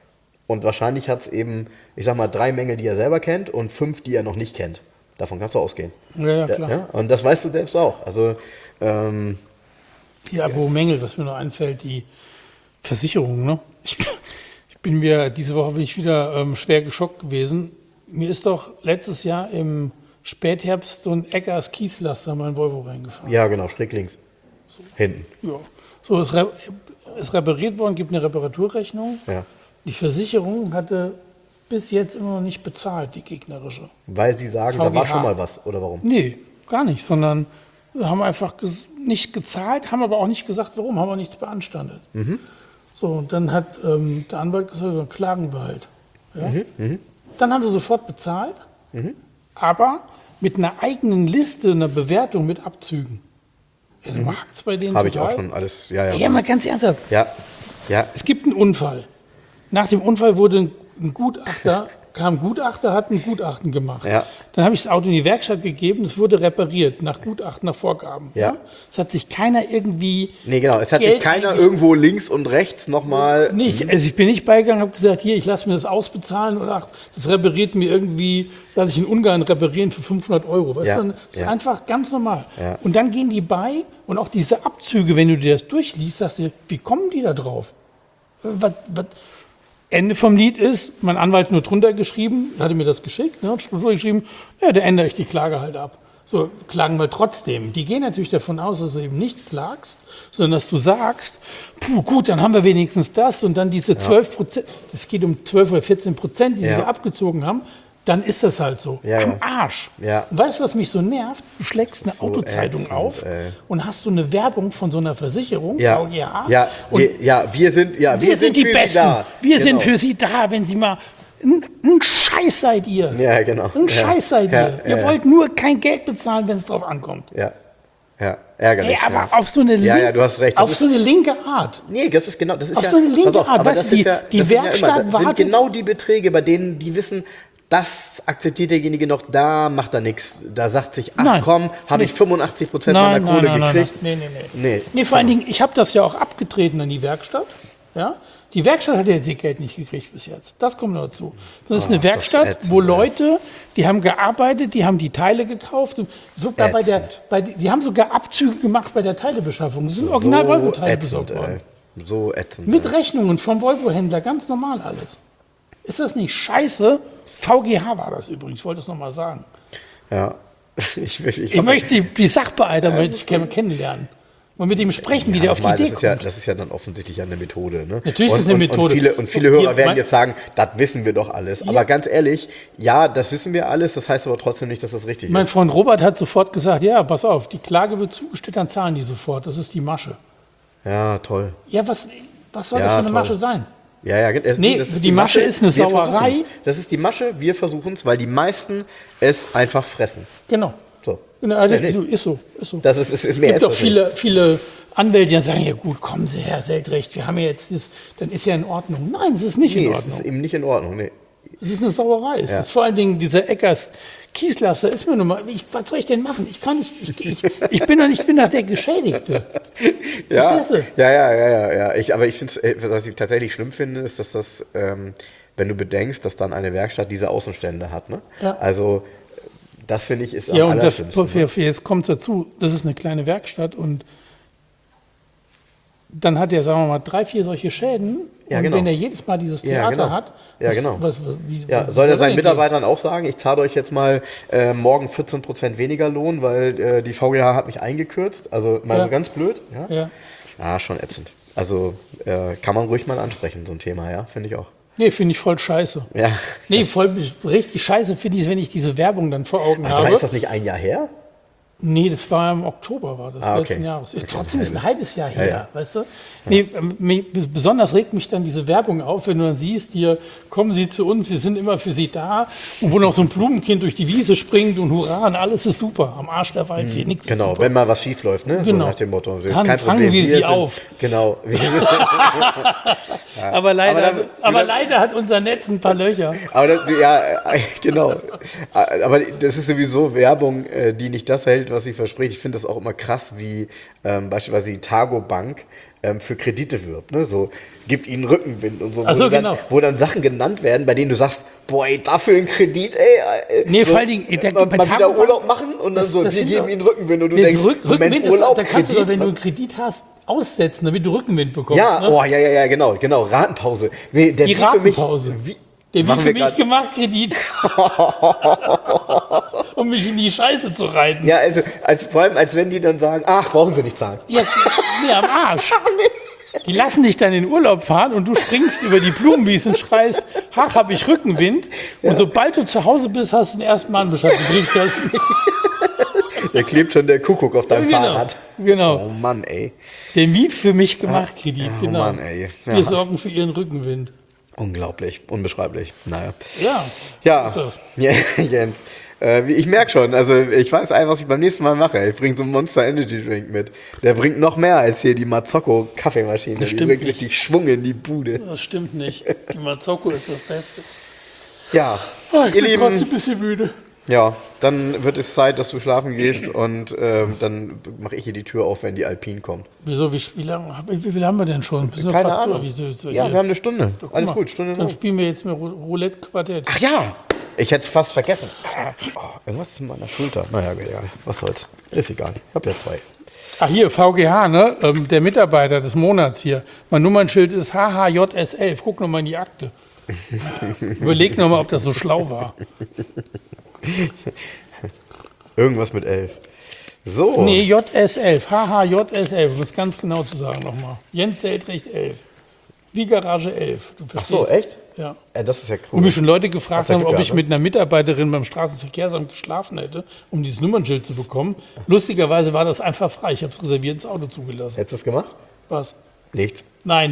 und wahrscheinlich hat es eben, ich sag mal, drei Mängel, die er selber kennt und fünf, die er noch nicht kennt. Davon kannst du ausgehen. Ja, ja, klar. Ja? Und das weißt du selbst auch. Also, ähm, ja, wo ja. Mängel, was mir noch einfällt, die Versicherung. Ne? Ich, ich bin mir, diese Woche bin ich wieder ähm, schwer geschockt gewesen. Mir ist doch letztes Jahr im Spätherbst so ein Eckers Kieslaster mal in Volvo reingefahren. Ja, genau, schräg links. So. Hinten. Ja. So, ist, re ist repariert worden, gibt eine Reparaturrechnung. Ja. Die Versicherung hatte bis jetzt immer noch nicht bezahlt, die gegnerische. Weil sie sagen, V G H. Da war schon mal was, oder warum? Nee, gar nicht, sondern haben einfach nicht gezahlt, haben aber auch nicht gesagt, warum, haben auch nichts beanstandet. Mhm. So, und dann hat ähm, der Anwalt gesagt, dann klagen wir halt. Ja? Mhm. Mhm. Dann haben sie sofort bezahlt, mhm. aber mit einer eigenen Liste, einer Bewertung mit Abzügen. Ja, du magst bei denen Habe ich auch schon alles, ja, ja. Ja, mal ganz ernsthaft. Ja, ja. Es gibt einen Unfall. Nach dem Unfall wurde ein Gutachter, kam ein Gutachter, hat ein Gutachten gemacht. Ja. Dann habe ich das Auto in die Werkstatt gegeben, es wurde repariert, nach Gutachten, nach Vorgaben. Ja. Ja? Es hat sich keiner irgendwie... Nee, genau, es hat Geld sich keiner irgendwo links und rechts nochmal... Nicht, also ich bin nicht beigegangen, habe gesagt, hier, ich lasse mir das ausbezahlen oder ach, das repariert mir irgendwie, lasse ich in Ungarn reparieren für fünfhundert Euro. Weißt ja. du? Das ist ja. einfach ganz normal. Ja. Und dann gehen die bei und auch diese Abzüge, wenn du dir das durchliest, sagst du, wie kommen die da drauf? Was... was Ende vom Lied ist, mein Anwalt nur drunter geschrieben, hatte mir das geschickt, ne, und drunter geschrieben, ja, da ändere ich die Klage halt ab. So, klagen wir trotzdem. Die gehen natürlich davon aus, dass du eben nicht klagst, sondern dass du sagst, puh, gut, dann haben wir wenigstens das und dann diese zwölf Prozent, es geht um zwölf oder vierzehn Prozent, die ja. sie da abgezogen haben, dann ist das halt so. Ja, Am ja. Arsch. Ja. Und weißt du, was mich so nervt? Du schlägst eine so Autozeitung ätzend, auf ey. und hast so eine Werbung von so einer Versicherung, Ja, V G H. ja, und wir, ja, wir sind, ja, wir, wir sind die für Besten. Sie da. Wir genau. sind für Sie da, wenn Sie mal... Ein, ein Scheiß seid ihr. Ja, genau. Ein ja. Scheiß seid ja, ihr. Ihr ja, wollt nur kein Geld bezahlen, wenn es drauf ankommt. Ja, ja, ärgerlich. Ey, aber ja. auf so eine Ja, link- ja, du hast recht. Das auf ist, so eine linke Art. nee, das ist genau, das ist Auf ja, so eine linke pass auf, Art, aber weißt das du, die- ist ja, die das ist ja Werkstatt immer, das sind wartet- genau die Beträge, bei denen die wissen, das akzeptiert derjenige noch, da macht er nichts. Da sagt sich, ach Nein. komm, habe ich Nee. fünfundachtzig Prozent meiner Kohle nein, nein, gekriegt. Nein, nee, nee, nee. Nee. Nee, vor allen Dingen, ich habe das ja auch abgetreten an die Werkstatt. Ja? Die Werkstatt hat ja ihr Geld nicht gekriegt bis jetzt. Das kommt noch dazu. Das ist Oh, eine ist das Werkstatt, ätzend, wo ey. Leute, die haben gearbeitet, die haben die Teile gekauft. Und sogar bei der, Ätzend. bei, die haben sogar Abzüge gemacht bei der Teilebeschaffung. Das sind original so Volvo-Teile ätzend, besorgt worden. ey. So ätzend. Mit ey. Rechnungen vom Volvo-Händler, ganz normal alles. Ist das nicht scheiße? V G H war das übrigens, ich wollte das nochmal sagen. Ja. Ich, ich, ich, Ich möchte die, die Sachbearbeiter möchte ich kenn- kennenlernen und mit ihm sprechen, wie der auf die Mal, Idee das ist ja, kommt. das ist ja dann offensichtlich eine Methode. Ne? Natürlich ist und, es eine und, Methode. Und viele, und viele Und Hörer ihr- werden mein- jetzt sagen, das wissen wir doch alles. Aber ganz ehrlich, ja, das wissen wir alles, das heißt aber trotzdem nicht, dass das richtig Mein ist. Freund Robert hat sofort gesagt, ja, pass auf, die Klage wird zugestellt, dann zahlen die sofort. Das ist die Masche. Ja, toll. Ja, was, was soll Ja, das für eine toll. Masche sein? Ja, ja, es, Nee, das ist die Masche ist eine wir Sauerei. versuchen's. Das ist die Masche, wir versuchen es, weil die meisten es einfach fressen. Genau. So. Genau, also, Ja, nee. du, ist so, ist so. Das ist, ist, ist Es mehr gibt als auch viele, viele Anwälte, die sagen, ja gut, kommen Sie her, Sie hat recht, wir haben ja jetzt das, dann ist ja in Ordnung. Nein, es ist nicht Nee, in es Ordnung. ist eben nicht in Ordnung. Nee. Es ist eine Sauerei. Es Ja. ist vor allen Dingen dieser Eckers Kieslasser ist mir nun mal, ich, was soll ich denn machen? Ich kann nicht, ich, ich, ich bin doch nicht, ich bin doch der Geschädigte. Ja, Verstehst du? ja, ja, ja, ja, ja. Ich, aber ich finde, was ich tatsächlich schlimm finde, ist, dass das, ähm, wenn du bedenkst, dass dann eine Werkstatt diese Außenstände hat. Ne? Ja. Also das finde ich ist am Ja, und das, allerschlimmsten. ne? jetzt kommt es dazu, das ist eine kleine Werkstatt und dann hat er, sagen wir mal, drei, vier solche Schäden. Ja, und genau. wenn er jedes Mal dieses Ja, Theater genau. hat, Ja, was, genau. was, was, wie, Ja, was soll er denn seinen gehen? Mitarbeitern auch sagen, ich zahle euch jetzt mal äh, morgen vierzehn Prozent weniger Lohn, weil äh, die V G H hat mich eingekürzt. Also mal Ja. so ganz blöd. Ja, Ja. ah, schon ätzend. Also äh, kann man ruhig mal ansprechen, so ein Thema, ja, finde ich auch. Nee, finde ich voll scheiße. Ja. Nee, voll richtig scheiße finde ich es, wenn ich diese Werbung dann vor Augen Also habe. ist das nicht ein Jahr her? Nee, das war im Oktober, war das, Ah, okay. letzten Jahres. Okay, Trotzdem ein ist ein halbes Jahr her, ja. weißt du? Nee, ähm, mich- besonders regt mich dann diese Werbung auf, wenn du dann siehst, hier, kommen Sie zu uns, wir sind immer für Sie da. Und wo noch so ein Blumenkind durch die Wiese springt und hurra, und alles ist super. Am Arsch der Wald, wie nichts ist Genau, super. wenn mal was schief läuft, ne? So Genau. nach dem Motto. Das ist Dann kein fangen Problem. wir sie sind, auf. Genau. Wir sind, aber leider, aber aber, dann- leider hat unser Netz ein paar Löcher. aber das, ja, äh, genau. Aber das ist sowieso Werbung, äh, die nicht das hält, was sie verspricht. Ich finde das auch immer krass, wie ähm, beispielsweise die Targo Bank ähm, für Kredite wirbt. Ne? So, gibt ihnen Rückenwind und so. Ach so, wo, dann, genau. wo dann Sachen genannt werden, bei denen du sagst, boah, ey, dafür ein Kredit, ey. äh, Nee, so, vor allen Dingen, der- mal, bei mal wieder Targo Bank- Urlaub machen und dann Das- so, das wir sind geben doch- ihnen Rückenwind und du Der denkst, Rück, Moment, Rückenwind ist, Urlaub, da kannst du doch, Kredit? wenn du einen Kredit hast, aussetzen, damit du Rückenwind bekommst. Ja, ne? oh, ja, ja, ja, genau, genau, Ratenpause. Nee, der Die wie für mich- Ratenpause. Wie, Der wie machen für wir mich grad- gemacht, Kredit. um mich in die Scheiße zu reiten. Ja, also als, vor allem, als wenn die dann sagen, ach, brauchen sie nicht zahlen. Ja, nee, am Arsch. Die lassen dich dann in den Urlaub fahren und du springst über die Blumenwiese und schreist, ach, hab ich Rückenwind. Und sobald du zu Hause bist, hast du den ersten Mahnbescheid im Briefkasten. Da klebt schon der Kuckuck auf deinem Genau, Fahrrad. genau. Oh Mann, ey. Den wie für mich gemacht, Kredit. Oh Genau. Mann, ey. Ja. Wir sorgen für ihren Rückenwind. Unglaublich, unbeschreiblich. Naja. Ja. Ja, ist das. ja Jens. Äh, wie- ich merke schon, also ich weiß einfach, was ich beim nächsten Mal mache. Ich bringe so einen Monster Energy Drink mit. Der bringt noch mehr als hier die Mazzocco Kaffeemaschine. Die stimmt bringt nicht. richtig Schwung in die Bude. Das stimmt nicht. Die Mazzocco ist das Beste. Ja, Oh, ich ihr bin Lieben, trotzdem ein bisschen müde. ja, dann wird es Zeit, dass du schlafen gehst und ähm, dann mache ich hier die Tür auf, wenn die Alpine kommt. Wieso, wie, wie lange wie viel haben wir denn schon? Wir sind doch Keine fast Ahnung. durch. Wieso, so, Ja, hier. wir haben eine Stunde. Guck Alles mal, gut, Stunde Dann noch. spielen wir jetzt mehr Rou- Roulette-Quartett. Ach ja, ich hätte es fast vergessen. Oh, irgendwas ist in meiner Schulter. Naja, egal. Was soll's. Ist egal. Ich habe ja zwei. Ach hier, V G H, ne? Ähm, der Mitarbeiter des Monats hier. Mein Nummernschild ist H H J S elf. Guck noch mal in die Akte. Überleg noch mal, ob das so schlau war. Irgendwas mit elf. So. Nee, J S elf. Haha, J S elf. Um es ganz genau zu sagen nochmal. Jens Seltrecht elf. Wie Garage elf. Du Ach so, echt? Ja. Ja, das ist ja cool. Und mich schon Leute gefragt ja haben, ob gehabt, ich mit einer Mitarbeiterin beim Straßenverkehrsamt geschlafen hätte, um dieses Nummernschild zu bekommen. Lustigerweise war das einfach frei. Ich habe es reserviert ins Auto zugelassen. Hättest du es gemacht? Was? Nichts. Nein.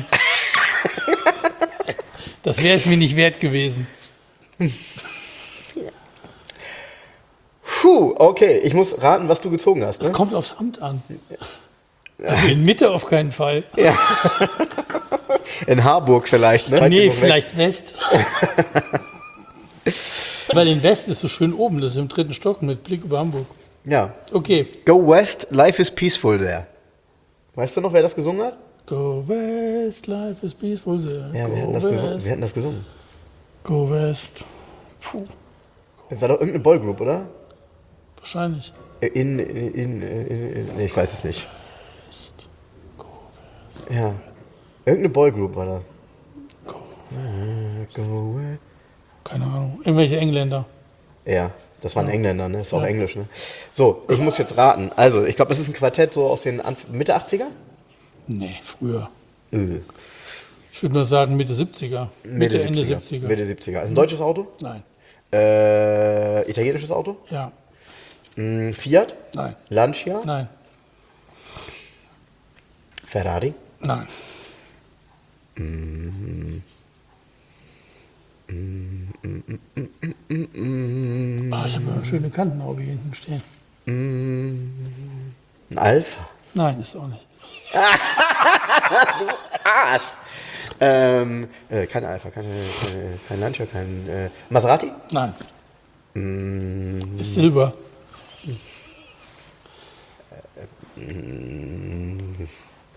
Das wäre es mir nicht wert gewesen. Puh, okay. Ich muss raten, was du gezogen hast. Ne? Das kommt aufs Amt an. Also in Mitte auf keinen Fall. Ja. In Harburg vielleicht, ne? Nee, vielleicht West. Weil in West ist so schön oben, das ist im dritten Stock mit Blick über Hamburg. Ja. Okay. Go West, life is peaceful there. Weißt du noch, wer das gesungen hat? Go West, life is peaceful there. Ja, wir hatten, das gesungen. wir hatten das gesungen. Go West. Puh. Das war doch irgendeine Boygroup, oder? Wahrscheinlich. In, in, in, in, in nee, ich weiß es nicht. Ja. Irgendeine Boygroup war das. Go. Go West. Keine Ahnung. Irgendwelche Engländer. Ja, das waren Engländer, ne? Ist auch ja. Englisch, ne? So, ich muss jetzt raten. Also, ich glaube, das ist ein Quartett so aus den Anf- Mitte achtziger? Nee, früher. Äh. Ich würde mal sagen Mitte siebziger. Mitte, Mitte Ende siebziger. siebziger. Mitte siebziger. Ist ein deutsches Auto? Nein. Äh, italienisches Auto? Ja. Mm, Fiat? Nein. Lancia? Nein. Ferrari? Nein. Mm. Mm, mm, mm, mm, mm, Ah, ich habe eine schöne Kantenhaube hier hinten stehen. mm. Ein Alpha? Nein, ist auch nicht. Arsch! Ähm, äh, kein Alpha, keine, keine, kein Lancia, kein äh, Maserati? Nein. Mm, Ist Silber. mm,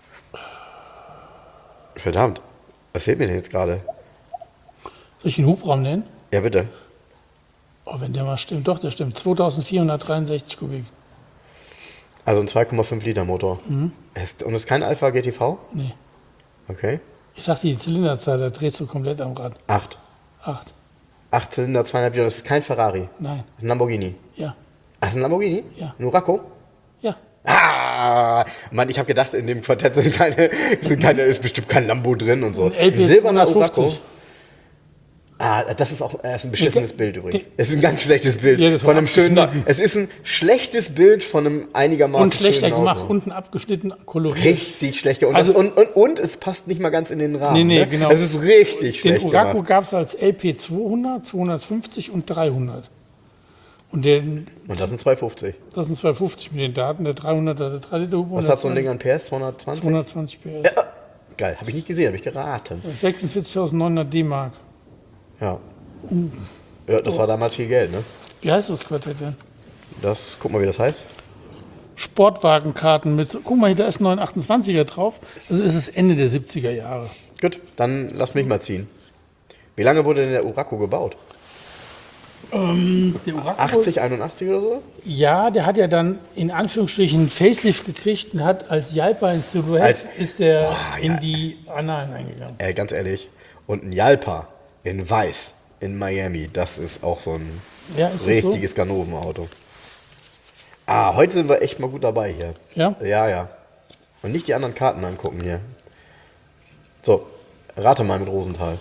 verdammt, was fehlt mir denn jetzt gerade? Soll ich den Hubraum nennen? Ja, bitte. Oh, wenn der mal stimmt. Doch, der stimmt. zweitausendvierhundertdreiundsechzig Kubik. Also ein zwei Komma fünf Liter Motor. Mhm. Ist, und ist kein Alpha G T V? Nee. Okay. Ich sag die Zylinderzahl, da drehst du komplett am Rad. Acht. Acht. Acht Zylinder, zweieinhalb Liter. Das ist kein Ferrari. Nein. Das ist ein Lamborghini. Ja. Ach, das ist ein Lamborghini? Ja. Ein Urraco? Ja. Ah, Mann, ich habe gedacht, in dem Quartett sind keine, sind keine, ist bestimmt kein Lambo drin und so. Ein L P silberner Urraco. zweihundertfünfzig. Ah, das ist auch das ist ein beschissenes Die- Bild übrigens. die- Es ist ein ganz schlechtes Bild Ja, das von war einem schönen. abgeschnitten. Es ist ein schlechtes Bild von einem einigermaßen Und schlechter schönen gemacht, Auto. unten abgeschnitten, koloriert. Richtig schlecht. Und, Also- das, und, und, und es passt nicht mal ganz in den Rahmen. Nee, nee, ne? genau. Es ist richtig Den schlecht Urraco gemacht. gab es als L P zweihundert, zweihundertfünfzig und dreihundert. Und der, Und das sind zweihundertfünfzig. das sind zweihundertfünfzig mit den Daten, der dreihundert, der drei Liter Hubraum. Was hat so ein Ding an P S? zweihundertzwanzig? zweihundertzwanzig P S. Ja, geil, habe ich nicht gesehen, habe ich geraten. sechsundvierzigtausendneunhundert D-Mark. Ja. Ja, das war damals viel Geld, ne? Wie heißt das Quartett denn? Das, guck mal, wie das heißt. Sportwagenkarten mit, so- guck mal, da ist ein neunhundertachtundzwanziger drauf. Das ist das Ende der siebziger Jahre. Gut, dann lass mich mal ziehen. Wie lange wurde denn der Urraco gebaut? Ähm, der Urraco, achtzig, einundachtzig oder so? ja, der hat ja dann in Anführungsstrichen einen Facelift gekriegt und hat als Jalpa ins Silhouette Als- ist der Boah, in ja. die Annalen eingegangen. Ey, ganz ehrlich. Und ein Jalpa in weiß in Miami, das ist auch so ein Ja, ist das richtiges Ganovenauto. Ah, heute sind wir echt mal gut dabei hier. so? Ja? Ja, ja. Und nicht die anderen Karten angucken hier. So, rate mal mit Rosenthal.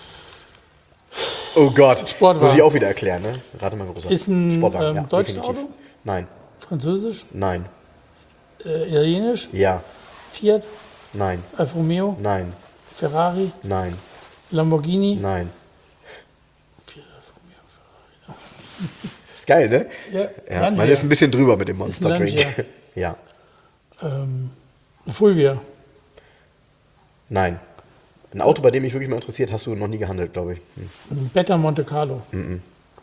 Oh Gott, Sportwagen. muss ich auch wieder erklären, ne? Rate mal mit Rosenthal. Ist ein, Sportwagen, ähm, deutsches definitiv. Auto? Nein, Französisch, nein, äh, Italienisch, ja, Fiat, nein, Alfa Romeo, nein, Ferrari, nein, Lamborghini. nein. Ist geil, ne? Ja, Ja, Lancia. man ist ein bisschen drüber mit dem Ist ein Monster Drink. Lancia. Ja, Ähm, Fulvia. nein. Ein Auto, bei dem mich wirklich mal interessiert, hast du noch nie gehandelt, glaube ich. Hm. Ein Beta Monte Carlo. Ein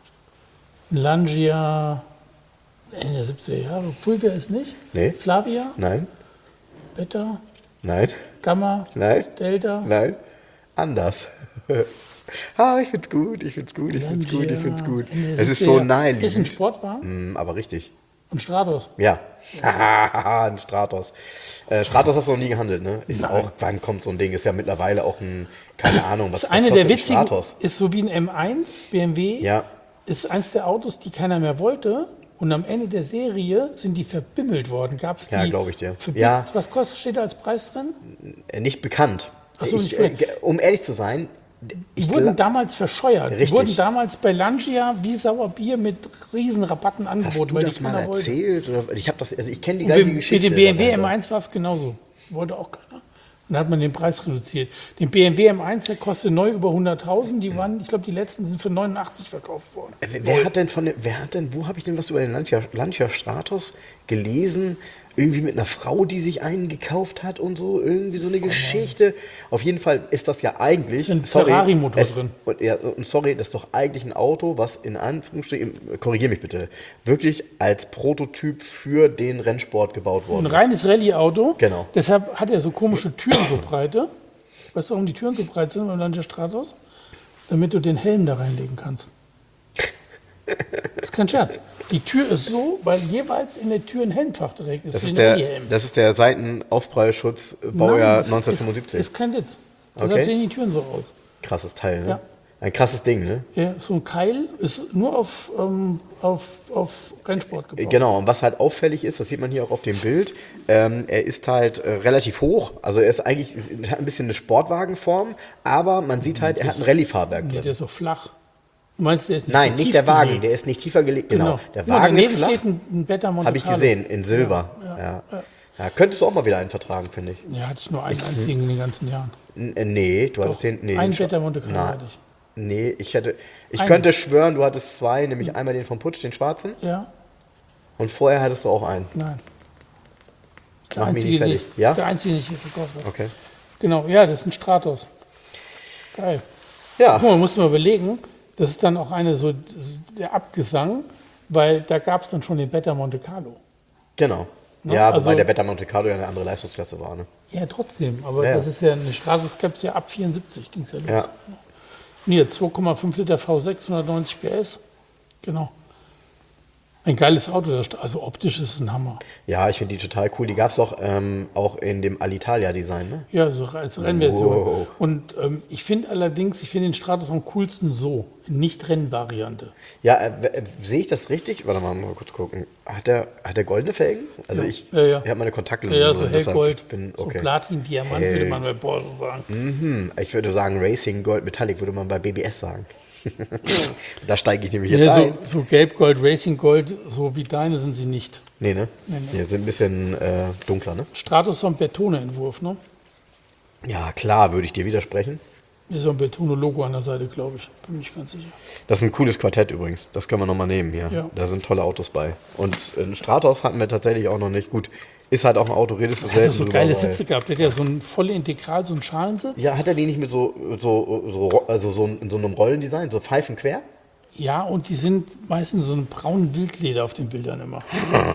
Lancia Ende der siebziger Jahre. Fulvia ist nicht. Nee. Flavia, Nein, Beta, nein, Gamma, nein, Delta. nein. Anders. Ah, ich find's gut, ich find's gut, ich find's gut, ich find's gut. Ende der Es ist siebziger so Jahre. naheliegend. Ist ein Sportwagen. Hm, aber richtig. Ein Stratos. Ja. Ein Stratos. Äh, Stratos hast du noch nie gehandelt, ne? Ist Nein. auch, wann kommt so ein Ding? Ist ja mittlerweile auch ein, keine Ahnung, was, Das was eine kostet der ein witzigen Stratos? ist so wie ein M eins B M W. Ja. Ist eins der Autos, die keiner mehr wollte. Und am Ende der Serie sind die verbimmelt worden. Gab es die? Ja, glaube ich dir. Ja. Was kostet, steht da als Preis drin? Nicht bekannt. Ach so, ich, nicht äh, um ehrlich zu sein, die wurden damals verscheuert. Richtig. Die wurden damals bei Langia wie Sauerbier mit riesen Rabatten angeboten. Hast du das mal erzählt? Oder? Ich habe das, also ich kenne die Und gleiche mit, Geschichte. Mit dem B M W M eins war es genauso. Wollte auch keiner. Und dann hat man den Preis reduziert. Den B M W M eins, der kostet neu über hunderttausend. Die waren, ich glaube, die letzten sind für neunundachtzig verkauft worden. Wer, wer hat denn von dem, wer hat denn, wo habe ich denn was über den Lancia, Lancia Stratos gelesen? Irgendwie mit einer Frau, die sich einen gekauft hat und so, irgendwie so eine Geschichte. Auf jeden Fall ist das ja eigentlich, da ist ein Ferrari-Motor drin. Und, ja, und sorry, das ist doch eigentlich ein Auto, was in Anführungsstrichen, korrigiere mich bitte, wirklich als Prototyp für den Rennsport gebaut worden ist. Ein reines Rallye-Auto. Genau. Deshalb hat er so komische Türen so breite. Weißt du, warum die Türen so breit sind beim Lancia Stratos? Damit du den Helm da reinlegen kannst. Das ist kein Scherz. Die Tür ist so, weil jeweils in der Tür ein Helmfach direkt ist. Das ist der, das ist der Seitenaufprallschutz, Baujahr Nein, neunzehnhundertfünfundsiebzig. Ist, ist kein Witz. Deshalb Okay. sehen die Türen so aus. Krasses Teil, ne? Ja. Ein krasses Ding, ne? Ja, so ein Keil ist nur auf, ähm, auf, auf Rennsport gebaut. Genau, und was halt auffällig ist, das sieht man hier auch auf dem Bild, ähm, er ist halt äh, relativ hoch, also er ist eigentlich, er hat ein bisschen eine Sportwagenform, aber man sieht halt, er hat ein Rallye-Fahrwerk Nee, drin. der ist so flach. Du meinst, der ist nicht Nein, so nicht tief der Wagen, gelegt? der ist nicht tiefer gelegt, genau. Genau. Der Guck mal, Wagen ist daneben flach, steht ein, ein Beta Monte habe ich Carlo. gesehen, in Silber. Ja, Ja, ja, ja. Könntest du auch mal wieder einen vertragen, finde ich. Ja, hatte ich nur einen einzigen in den ganzen Jahren. N äh, nee, du hattest den, nee. Ein den Beta Monte Carlo Nein. hatte ich. Nee, ich hätte, ich Einen. könnte schwören, du hattest zwei, nämlich einmal den vom Putsch, den schwarzen, Ja, und vorher hattest du auch einen. nein. Der Mach mich einzige, nicht fertig. die- Ja? ist der einzige, den ich hier verkauft habe. Okay. Genau, ja, das ist ein Stratos. Geil. Ja. Guck mal, musst du mal überlegen, das ist dann auch eine so der Abgesang, weil da gab es dann schon den Beta Monte Carlo. Genau. Ne? Ja, wobei Also- der Beta Monte Carlo ja eine andere Leistungsklasse war. Ne? Ja, trotzdem, aber Ja. das ist ja eine Stratos, gab es ja ab vierundsiebzig, ging es ja los. Ja. Und hier, zwei Komma fünf Liter V sechs, hundertneunzig P S. Genau. Ein geiles Auto, das- also optisch ist es ein Hammer. Ja, ich finde die total cool. Die gab es auch, ähm, auch in dem Alitalia-Design. Ne? Ja, so als Rennversion. Wow. Und ähm, ich finde allerdings, ich finde den Stratos am coolsten so, nicht Rennvariante. Ja, äh, äh, sehe ich das richtig? Warte mal, mal kurz gucken. Hat der, hat der goldene Felgen? Also Ja. ich, Ja, ja. ich habe meine Kontaktlinsen. Ja, ja, so drin, deshalb hellgold, ich bin, so okay. Platin, Diamant, Hell. würde man bei Porsche sagen. Hm, ich würde sagen Racing Gold Metallic, würde man bei B B S sagen. Da steige ich nämlich jetzt Ja, so, ein. so Gelbgold, Racing-Gold, so wie deine sind sie nicht. Nee, ne? Nee, nee. Die sind ein bisschen äh, dunkler, ne? Stratos ist so ein Bertone-Entwurf, ne? Ja, klar, würde ich dir widersprechen. Ist so ein Bertone-Logo an der Seite, glaube ich. Bin mich ganz sicher. Das ist ein cooles Quartett übrigens. Das können wir nochmal nehmen hier. Ja. Da sind tolle Autos bei. Und einen Stratos hatten wir tatsächlich auch noch nicht. Gut, ist halt auch ein Auto, redest du Der hat selten doch so drüber, geile weil- Sitze gehabt. Der hat ja so ein voll integral, so einen Schalensitz. Ja, hat er die nicht mit so, so, so, also so in so einem Rollendesign, so Pfeifen quer? Ja, und die sind meistens so einem braunen Wildleder auf den Bildern immer. Geil.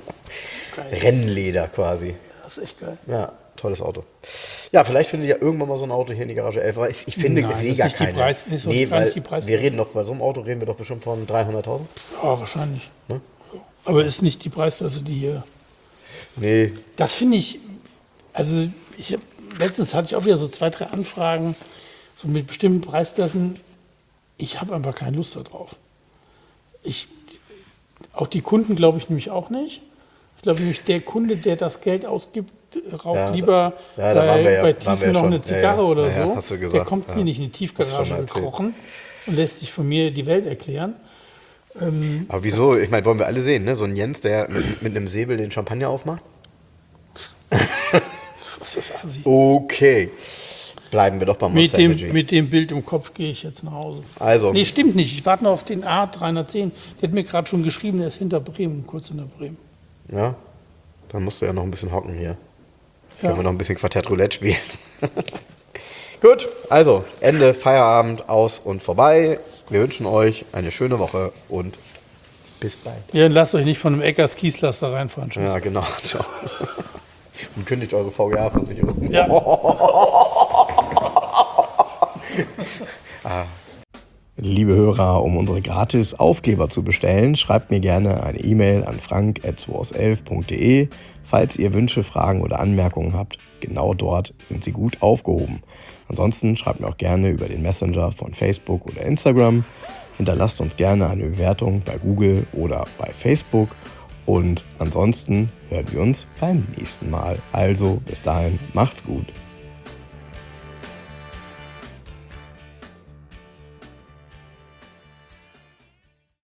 Rennleder quasi. Das ist echt geil. Ja, tolles Auto. Ja, vielleicht findet ihr irgendwann mal so ein Auto hier in die Garage elf. Aber ich, ich finde, Nein, ich sehe das ist gar nicht die keine. Preis- ist doch nee, gar weil nicht die Preisklasse. wir reden doch, bei so einem Auto reden wir doch bestimmt von dreihunderttausend. Ja, wahrscheinlich. Ne? Aber ist nicht die Preisklasse, die hier. Nee, Das finde ich, also ich hab, letztens hatte ich auch wieder so zwei, drei Anfragen, so mit bestimmten Preisklassen. Ich habe einfach keine Lust darauf. Ich, auch die Kunden glaube ich nämlich auch nicht. Ich glaube nämlich, der Kunde, der das Geld ausgibt, raucht Ja, lieber ja, da waren wir bei, ja- bei waren wir Thyssen ja noch schon. eine Zigarre Ja, ja. oder Ja, ja, so. hast du Der gesagt, kommt ja. mir nicht in die Hast du schon Tiefgarage mal erzählt. gekrochen und lässt sich von mir die Welt erklären. aber wieso? Ich meine, wollen wir alle sehen, ne? So ein Jens, der mit, mit einem Säbel den Champagner aufmacht. Was ist das Asi? Okay. Bleiben wir doch beim Mit Monster dem, Energy. mit dem Bild im Kopf gehe ich jetzt nach Hause. Also, Nee, stimmt nicht. Ich warte noch auf den A dreihundertzehn. Der hat mir gerade schon geschrieben, der ist hinter Bremen, kurz hinter Bremen. ja, dann musst du ja noch ein bisschen hocken hier. Ja. Können wir noch ein bisschen Quartett Roulette spielen. Gut, also Ende, Feierabend, aus und vorbei. Wir wünschen euch eine schöne Woche und bis bald. Ja, und lasst euch nicht von einem Eckers Kieslaster reinfahren. Tschüss. Ja, genau. Ciao. Und kündigt eure V G A-Versicherung. Ja. Liebe Hörer, um unsere gratis Aufkleber zu bestellen, schreibt mir gerne eine E-Mail an frank at zweihundertelf punkt de. Falls ihr Wünsche, Fragen oder Anmerkungen habt, genau dort sind sie gut aufgehoben. Ansonsten schreibt mir auch gerne über den Messenger von Facebook oder Instagram. Hinterlasst uns gerne eine Bewertung bei Google oder bei Facebook. Und ansonsten hören wir uns beim nächsten Mal. Also bis dahin, macht's gut.